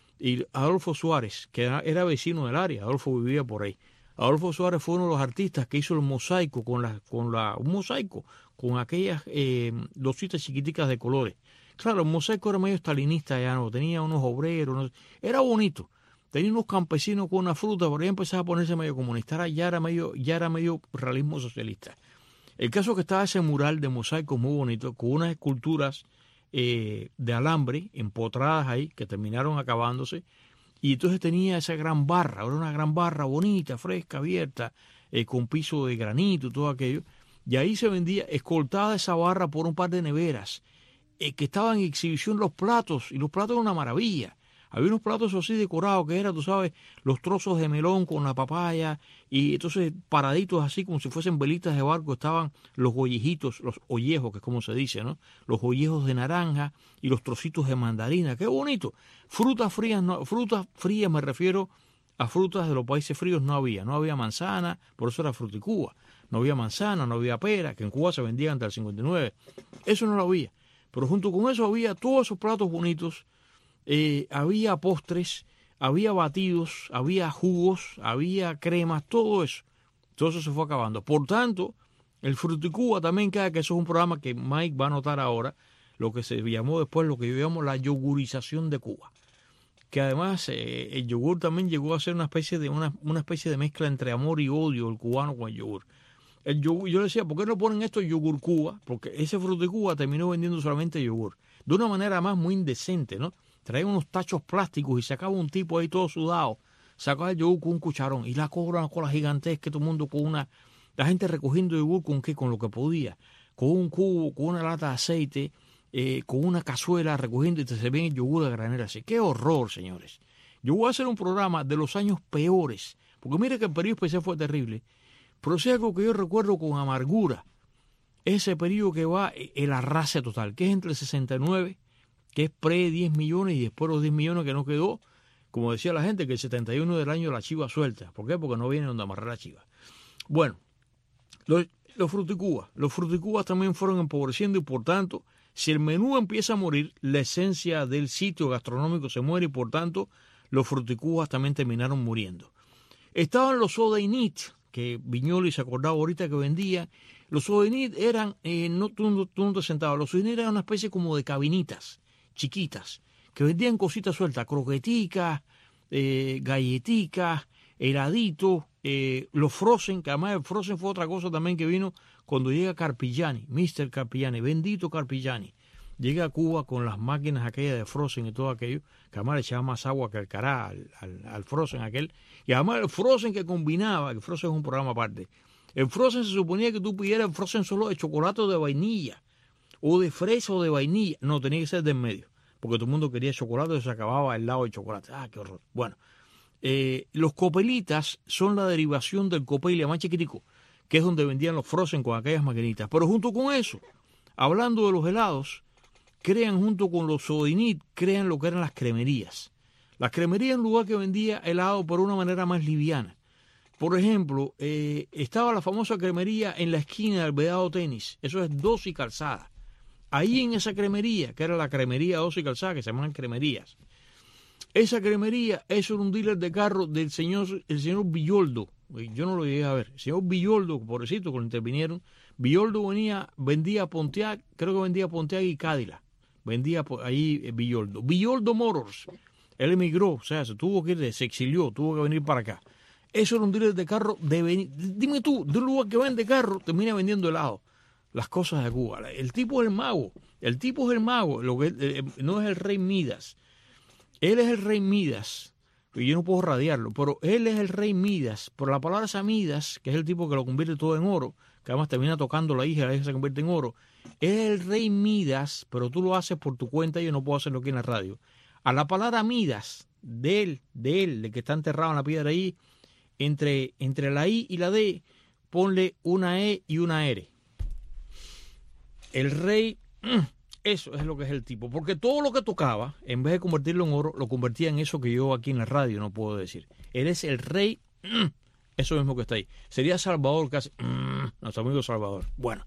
Y Adolfo Suárez, que era, era vecino del área, Adolfo vivía por ahí. Adolfo Suárez fue uno de los artistas que hizo el mosaico, con la, con la, un mosaico, con aquellas eh, lositas chiquiticas de colores. Claro, el mosaico era medio stalinista ya, no, tenía unos obreros, no, era bonito. Tenía unos campesinos con una fruta, pero ya empezaba a ponerse medio comunista, ya era medio, ya era medio realismo socialista. El caso es que estaba ese mural de mosaico muy bonito, con unas esculturas eh, de alambre empotradas ahí, que terminaron acabándose, y entonces tenía esa gran barra, era una gran barra bonita, fresca, abierta, eh, con piso de granito y todo aquello, y ahí se vendía, escoltada esa barra por un par de neveras, eh, que estaban en exhibición los platos, y los platos eran una maravilla. Había unos platos así decorados que eran, tú sabes, los trozos de melón con la papaya y entonces paraditos así como si fuesen velitas de barco estaban los ollejitos, los ollejos, que es como se dice, ¿no? Los ollejos de naranja y los trocitos de mandarina. ¡Qué bonito! Frutas frías, no, frutas frías me refiero a frutas de los países fríos no había. No había manzana, por eso era Fruticuba. No había manzana, no había pera, que en Cuba se vendían hasta el cincuenta y nueve. Eso no lo había. Pero junto con eso había todos esos platos bonitos. Eh, había postres, había batidos, había jugos, había cremas, todo eso. Todo eso se fue acabando. Por tanto, el Fruticuba también queda, que eso es un programa que Mike va a notar ahora, lo que se llamó después, lo que yo llamo la yogurización de Cuba. Que además eh, el yogur también llegó a ser una especie de una, una especie de mezcla entre amor y odio, el cubano con el yogur. El yogur, yo le decía, ¿por qué no ponen esto yogur Cuba? Porque ese Fruticuba terminó vendiendo solamente yogur. De una manera más muy indecente, ¿no? Traía unos tachos plásticos y sacaba un tipo ahí todo sudado, sacaba el yogur con un cucharón y la cola, una cola gigantesca, todo el mundo con una, la gente recogiendo yogur con qué, con lo que podía, con un cubo, con una lata de aceite, eh, con una cazuela recogiendo y te servían el yogur de granel así. ¡Qué horror, señores! Yo voy a hacer un programa de los años peores, porque mire que el periodo especial fue terrible, pero si algo que yo recuerdo con amargura, ese periodo que va el arrase total, que es entre el sesenta y nueve, que es pre diez millones y después los diez millones que no quedó, como decía la gente, que el setenta y uno del año la chiva suelta. ¿Por qué? Porque no viene donde amarrar la chiva. Bueno, los, los Fruticubas, los Fruticubas también fueron empobreciendo y por tanto, si el menú empieza a morir, la esencia del sitio gastronómico se muere y por tanto, los Fruticubas también terminaron muriendo. Estaban los Sodainit, que Viñoli se acordaba ahorita que vendía. Los Sodainit eran, eh, no, tú, no, tú no te sentabas, los Sodainit eran una especie como de cabinitas chiquitas, que vendían cositas sueltas, croqueticas, eh, galletitas, heladitos, eh, los Frozen, que además el Frozen fue otra cosa también que vino cuando llega Carpigiani, mister Carpigiani, bendito Carpigiani, llega a Cuba con las máquinas aquellas de Frozen y todo aquello, que además le echaba más agua que el cará al, al, al Frozen aquel, y además el Frozen que combinaba, el Frozen es un programa aparte, el Frozen se suponía que tú pidieras el Frozen solo de chocolate o de vainilla, o de fresa o de vainilla. No, tenía que ser de en medio, porque todo el mundo quería chocolate y se acababa el lado de chocolate. Ah, qué horror. Bueno, eh, los copelitas son la derivación del copelia más chiquitico, que es donde vendían los Frozen con aquellas maquinitas. Pero junto con eso, hablando de los helados, crean junto con los Sodainit, crean lo que eran las cremerías. Las cremerías, en lugar que vendía helado por una manera más liviana. Por ejemplo, eh, estaba la famosa cremería en la esquina del Vedado Tenis. Eso es Dos y Calzada. Ahí en esa cremería, que era la cremería Dos y Calzada, que se llamaban cremerías, esa cremería es un dealer de carro del señor, el señor Villoldo. Yo no lo llegué a ver. El señor Villoldo, pobrecito, cuando intervinieron, Villoldo venía, vendía Pontiac, creo que vendía Pontiac y Cadillac. vendía por ahí eh, Villoldo. Villoldo Motors, él emigró, o sea, se tuvo que ir, se exilió, tuvo que venir para acá. Eso era un dealer de carro, de venir, dime tú, de un lugar que vende carro, termina vendiendo helado. Las cosas de Cuba. El tipo es el mago, el tipo es el mago, lo que eh, no es el rey Midas. Él es el rey Midas, y yo no puedo radiarlo, pero él es el rey Midas. Por la palabra esa Midas, que es el tipo que lo convierte todo en oro, que además termina tocando la hija, la hija se convierte en oro. Es el rey Midas, pero tú lo haces por tu cuenta y yo no puedo hacerlo aquí en la radio. A la palabra Midas, de él, de él, de que está enterrado en la piedra ahí, entre, entre la I y la D, ponle una E y una R. El rey, eso es lo que es el tipo, porque todo lo que tocaba, en vez de convertirlo en oro, lo convertía en eso que yo aquí en la radio no puedo decir. Él es el rey, eso mismo que está ahí. Sería Salvador casi, nuestro amigo Salvador. Bueno,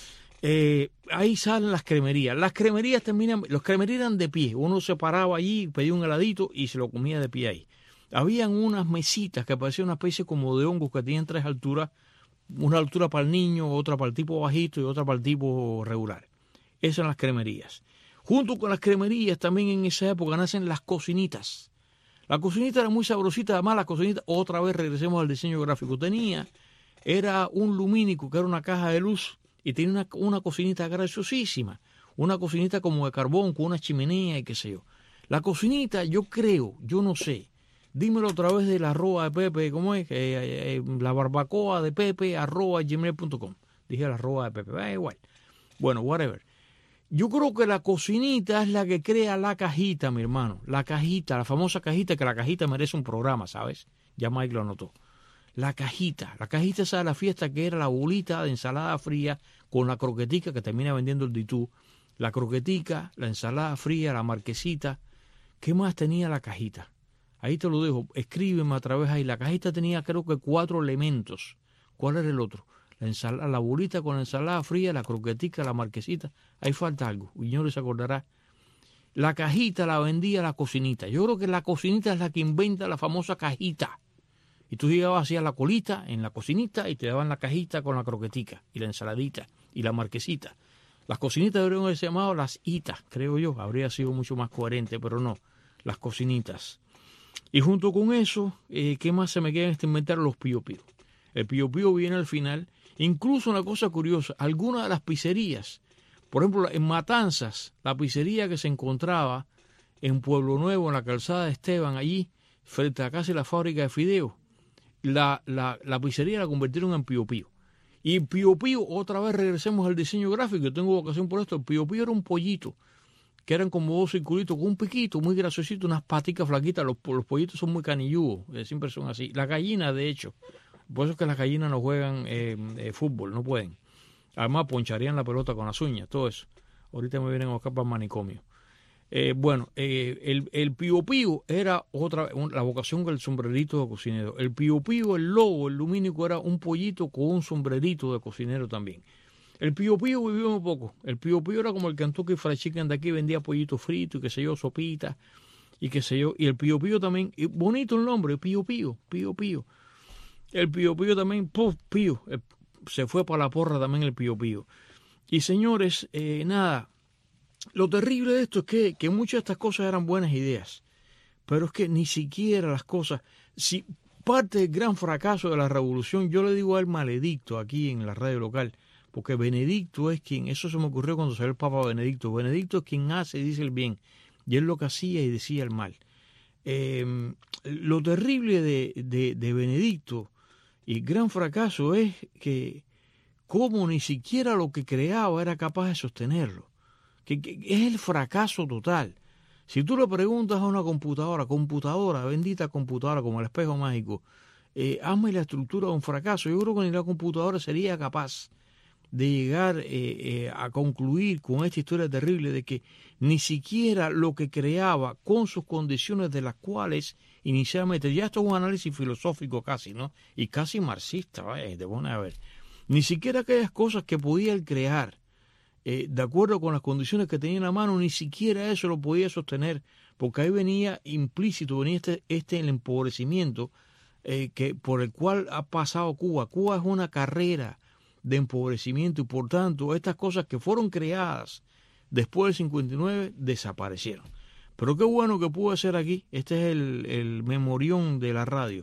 eh, ahí salen las cremerías. Las cremerías terminan, los cremerías eran de pie. Uno se paraba allí, pedía un heladito y se lo comía de pie ahí. Habían unas mesitas que parecían una especie como de hongos que tenían tres alturas. Una altura para el niño, otra para el tipo bajito y otra para el tipo regular. Esas son las cremerías. Junto con las cremerías también en esa época nacen las cocinitas. La cocinita era muy sabrosita, además la cocinita, otra vez regresemos al diseño gráfico, tenía, era un lumínico que era una caja de luz y tenía una, una cocinita graciosísima, una cocinita como de carbón con una chimenea y qué sé yo. La cocinita, yo creo, yo no sé, dímelo otra vez de la arroba de Pepe, ¿cómo es? Eh, eh, la barbacoa de Pepe, arroba gmail punto com. Dije la arroba de Pepe, va igual. Bueno, whatever. Yo creo que la cocinita es la que crea la cajita, mi hermano. La cajita, la famosa cajita, que la cajita merece un programa, ¿sabes? Ya Mike lo anotó. La cajita, la cajita esa de la fiesta que era la bolita de ensalada fría con la croquetica que termina vendiendo el Ditú. La croquetica, la ensalada fría, la marquesita. ¿Qué más tenía la cajita? Ahí te lo dejo, escríbeme a través ahí. La cajita tenía creo que cuatro elementos. ¿Cuál era el otro? La ensalada, la bolita con la ensalada fría, la croquetica, la marquesita. Ahí falta algo. Viñoles se acordará. La cajita la vendía la cocinita. Yo creo que la cocinita es la que inventa la famosa cajita. Y tú llegabas, hacías la colita en la cocinita y te daban la cajita con la croquetica y la ensaladita y la marquesita. Las cocinitas deberían haberse llamado las itas, creo yo. Habría sido mucho más coherente, pero no. Las cocinitas. Y junto con eso, eh, ¿qué más se me queda en este inventario? Los pío pío. El pío pío viene al final. Incluso una cosa curiosa, algunas de las pizzerías, por ejemplo, en Matanzas, la pizzería que se encontraba en Pueblo Nuevo, en la calzada de Esteban, allí, frente a casi la fábrica de fideos, la, la, la pizzería la convirtieron en pío pío. Y pío pío, otra vez regresemos al diseño gráfico, yo tengo vocación por esto, el pío pío era un pollito, que eran como dos circulitos con un piquito muy graciosito, unas paticas flaquitas, los, los pollitos son muy canilludos, siempre son así. La gallina, de hecho, por eso es que las gallinas no juegan eh, eh, fútbol, no pueden. Además, poncharían la pelota con las uñas, todo eso. Ahorita me vienen a buscar para el manicomio. Eh, bueno, eh, el, el pío pío era otra, un, la vocación del sombrerito de cocinero. El pío pío, el logo, el lumínico, era un pollito con un sombrerito de cocinero también. El pío pío vivió muy poco. El pío pío era como el Kentucky Fried Chicken de aquí, vendía pollito frito y qué sé yo, sopita y qué sé yo. Y el pío pío también, y bonito el nombre, pío pío, pío pío. El pío pío también, puf, pío, eh, se fue para la porra también el pío pío. Y señores, eh, nada, lo terrible de esto es que, que muchas de estas cosas eran buenas ideas, pero es que ni siquiera las cosas, si parte del gran fracaso de la revolución, yo le digo al maledicto aquí en la radio local, porque Benedicto es quien, eso se me ocurrió cuando salió el Papa Benedicto, Benedicto es quien hace y dice el bien, y él lo que hacía y decía el mal. Eh, lo terrible de, de, de Benedicto, y gran fracaso es que como ni siquiera lo que creaba era capaz de sostenerlo. Que, que es el fracaso total. Si tú le preguntas a una computadora, computadora, bendita computadora como el espejo mágico, eh, hazme la estructura de un fracaso, yo creo que ni la computadora sería capaz de llegar eh, eh, a concluir con esta historia terrible de que ni siquiera lo que creaba con sus condiciones de las cuales inicialmente, ya esto es un análisis filosófico casi, ¿no? Y casi marxista, vaya, te pones a ver. Ni siquiera aquellas cosas que podía él crear, eh, de acuerdo con las condiciones que tenía en la mano, ni siquiera eso lo podía sostener, porque ahí venía implícito, venía este, este el empobrecimiento eh, que, por el cual ha pasado Cuba. Cuba es una carrera de empobrecimiento y por tanto estas cosas que fueron creadas después del cincuenta y nueve desaparecieron. Pero qué bueno que pude hacer aquí, este es el, el memorión de la radio,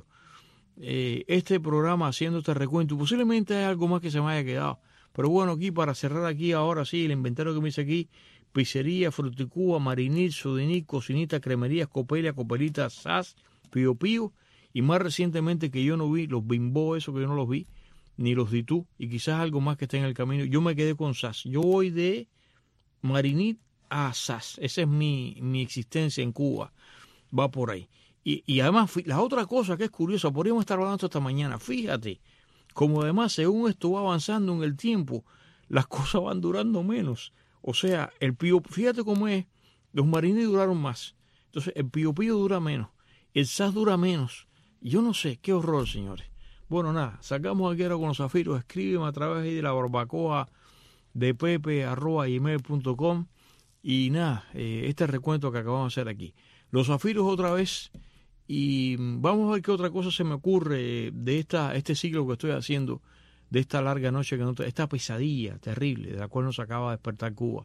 eh, este programa haciendo este recuento, posiblemente hay algo más que se me haya quedado, pero bueno, aquí para cerrar aquí ahora sí, el inventario que me hice aquí: pizzería, Fruticúa, Marinil, Sudinil, Cocinita, Cremerías, Copelia, Copelita, Sas, Pío Pío, y más recientemente que yo no vi, los Bimbo, eso que yo no los vi, ni los Ditú, y quizás algo más que esté en el camino. Yo me quedé con Sas, yo voy de Marinil a Sas, esa es mi, mi existencia en Cuba, va por ahí. Y, y además, la otra cosa que es curiosa, podríamos estar hablando esta mañana, fíjate, como además según esto va avanzando en el tiempo, las cosas van durando menos. O sea, el Pío, fíjate cómo es, los Marinil duraron más, entonces el Pío Pío dura menos, el Sas dura menos. Yo no sé, qué horror, señores. Bueno, nada, sacamos aquí ahora con los zafiros, escríbeme a través ahí de la barbacoa de pepe arroba gmail punto com y nada, eh, este recuento que acabamos de hacer aquí. Los zafiros otra vez y vamos a ver qué otra cosa se me ocurre de esta este ciclo que estoy haciendo, de esta larga noche, que no, esta pesadilla terrible de la cual nos acaba de despertar Cuba.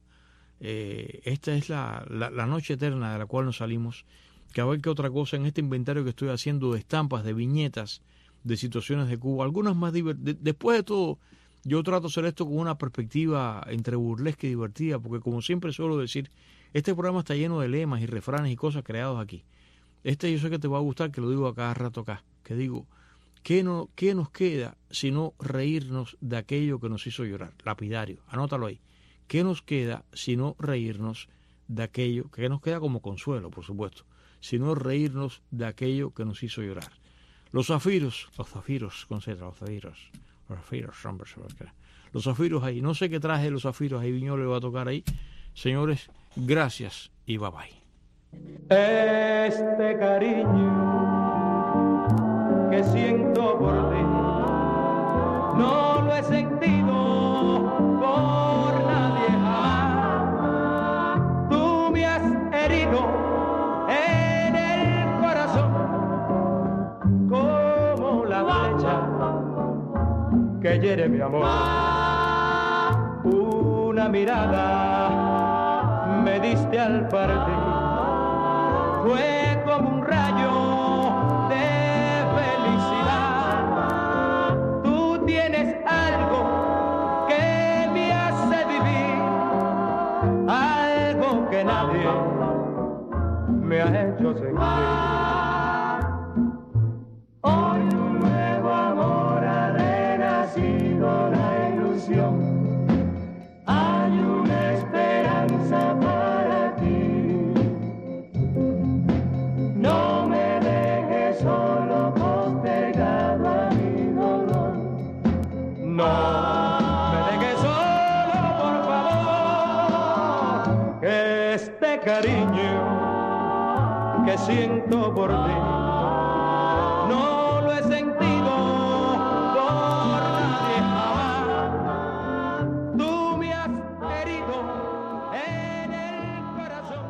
Eh, esta es la, la, la noche eterna de la cual nos salimos. Que a ver qué otra cosa en este inventario que estoy haciendo de estampas, de viñetas, de situaciones de Cuba, algunas más divertidas. De, después de todo, yo trato de hacer esto con una perspectiva entre burlesca y divertida, porque como siempre suelo decir, este programa está lleno de lemas y refranes y cosas creados aquí. Este yo sé que te va a gustar, que lo digo a cada rato acá, que digo, ¿qué, no, qué nos queda sino reírnos de aquello que nos hizo llorar? Lapidario, anótalo ahí. ¿Qué nos queda sino reírnos de aquello, que nos queda como consuelo, por supuesto, sino reírnos de aquello que nos hizo llorar? Los zafiros, los zafiros, concentra, los zafiros, los zafiros, hombre, los zafiros ahí, no sé qué traje los zafiros ahí, Viñolo le va a tocar ahí. Señores, gracias y bye bye. Este cariño que siento por ti no lo he sentido por nadie jamás. Tú me has herido en el corazón como la flecha que hiere mi amor. Una mirada me diste al partir, fue como un rayo de felicidad. Tú tienes algo que me hace vivir, algo que nadie me ha hecho sentir. Hoy un nuevo amor ha renacido, la ilusión. Hay una esperanza para ti. No me dejes solo postergado a mi dolor. No me dejes solo, por favor. Que este cariño que siento por ti no lo he sentido por nadie jamás. Tú me has herido en el corazón.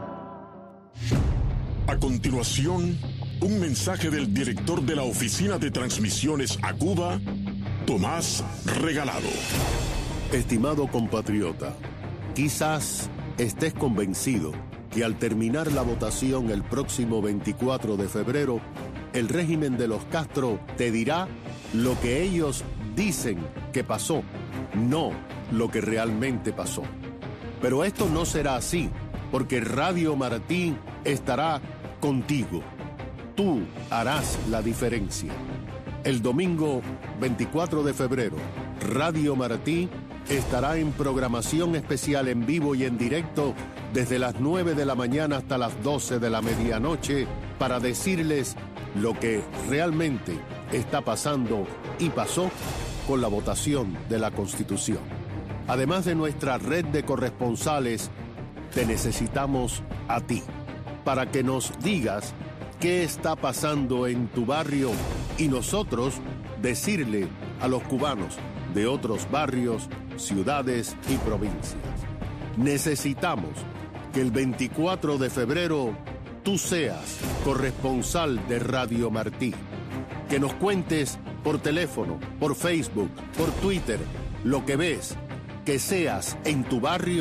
A continuación, un mensaje del director de la Oficina de Transmisiones a Cuba, Tomás Regalado. Estimado compatriota, quizás estés convencido que al terminar la votación el próximo veinticuatro de febrero, el régimen de los Castro te dirá lo que ellos dicen que pasó, no lo que realmente pasó. Pero esto no será así, porque Radio Martí estará contigo. Tú harás la diferencia. El domingo veinticuatro de febrero, Radio Martí estará en programación especial en vivo y en directo desde las nueve de la mañana hasta las doce de la medianoche para decirles lo que realmente está pasando y pasó con la votación de la Constitución. Además de nuestra red de corresponsales, te necesitamos a ti para que nos digas qué está pasando en tu barrio y nosotros decirle a los cubanos de otros barrios, ciudades y provincias. Necesitamos que el veinticuatro de febrero tú seas corresponsal de Radio Martí. Que nos cuentes por teléfono, por Facebook, por Twitter, lo que ves, que seas en tu barrio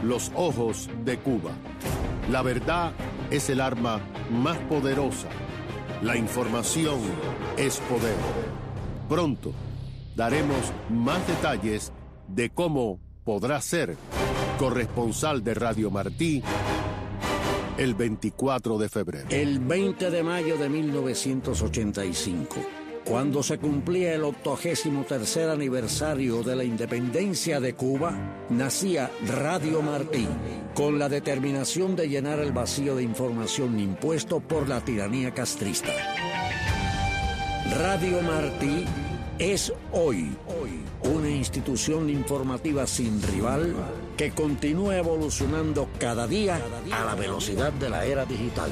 los ojos de Cuba. La verdad es el arma más poderosa. La información es poder. Pronto daremos más detalles de cómo podrá ser corresponsal de Radio Martí el veinticuatro de febrero. El veinte de mayo de mil novecientos ochenta y cinco, cuando se cumplía el octogésimo tercer aniversario de la independencia de Cuba, nacía Radio Martí, con la determinación de llenar el vacío de información impuesto por la tiranía castrista. Radio Martí es hoy, hoy una institución informativa sin rival que continúa evolucionando cada día a la velocidad de la era digital.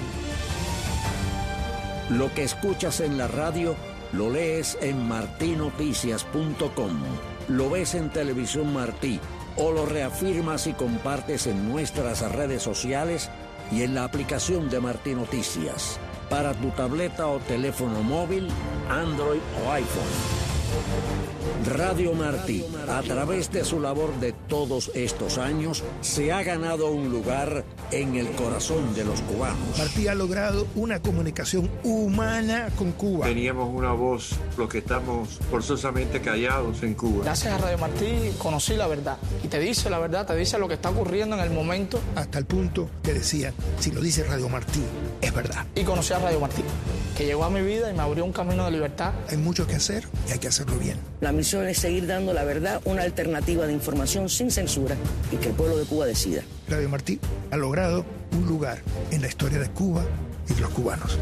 Lo que escuchas en la radio lo lees en martí noticias punto com, lo ves en Televisión Martí o lo reafirmas y compartes en nuestras redes sociales y en la aplicación de Martí Noticias para tu tableta o teléfono móvil, Android o iPhone. Radio Martí, a través de su labor de todos estos años, se ha ganado un lugar en el corazón de los cubanos. Martí ha logrado una comunicación humana con Cuba. Teníamos una voz, los que estamos forzosamente callados en Cuba. Gracias a Radio Martí conocí la verdad. Y te dice la verdad, te dice lo que está ocurriendo en el momento. Hasta el punto que decían, si lo dice Radio Martí, es verdad. Y conocí a Radio Martí, que llegó a mi vida y me abrió un camino de libertad. Hay mucho que hacer y hay que hacerlo bien. La misión es seguir dando la verdad, una alternativa de información sin censura y que el pueblo de Cuba decida. Radio Martí ha logrado un lugar en la historia de Cuba y de los cubanos.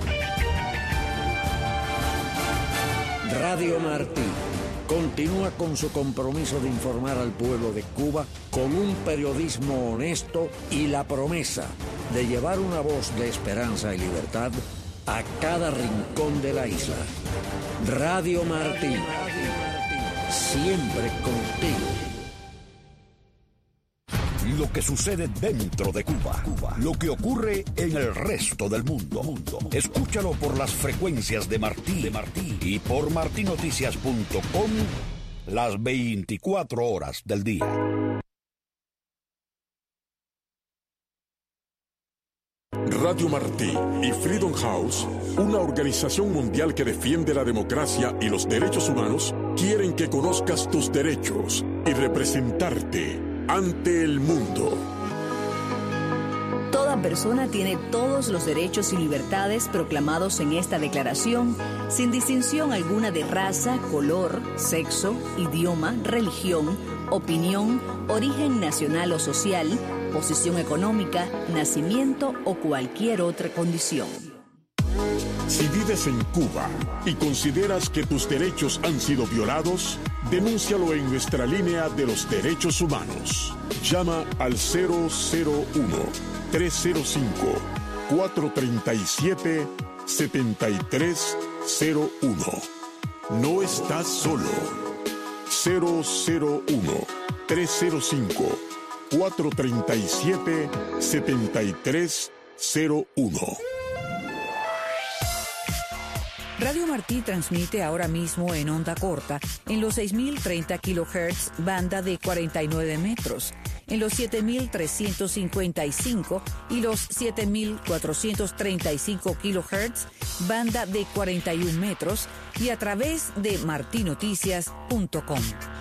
Radio Martí continúa con su compromiso de informar al pueblo de Cuba con un periodismo honesto y la promesa de llevar una voz de esperanza y libertad a cada rincón de la isla. Radio Martí, siempre contigo. Lo que sucede dentro de Cuba, Cuba, lo que ocurre en el resto del mundo. mundo. Escúchalo por las frecuencias de Martí, de Martí y por martí noticias punto com las veinticuatro horas del día. Radio Martí y Freedom House, una organización mundial que defiende la democracia y los derechos humanos, quieren que conozcas tus derechos y representarte ante el mundo. Toda persona tiene todos los derechos y libertades proclamados en esta declaración, sin distinción alguna de raza, color, sexo, idioma, religión, opinión, origen nacional o social, posición económica, nacimiento o cualquier otra condición. Si vives en Cuba y consideras que tus derechos han sido violados, denúncialo en nuestra línea de los derechos humanos. Llama al cero cero uno, tres cero cinco, cuatro tres siete, siete tres cero uno. No estás solo. cero cero uno, tres cero cinco, cuatro tres siete, siete tres cero uno. Radio Martí transmite ahora mismo en onda corta en los seis mil treinta kilohertz, banda de cuarenta y nueve metros, en los siete mil trescientos cincuenta y cinco y los siete mil cuatrocientos treinta y cinco kilohertz, banda de cuarenta y un metros, y a través de martí noticias punto com.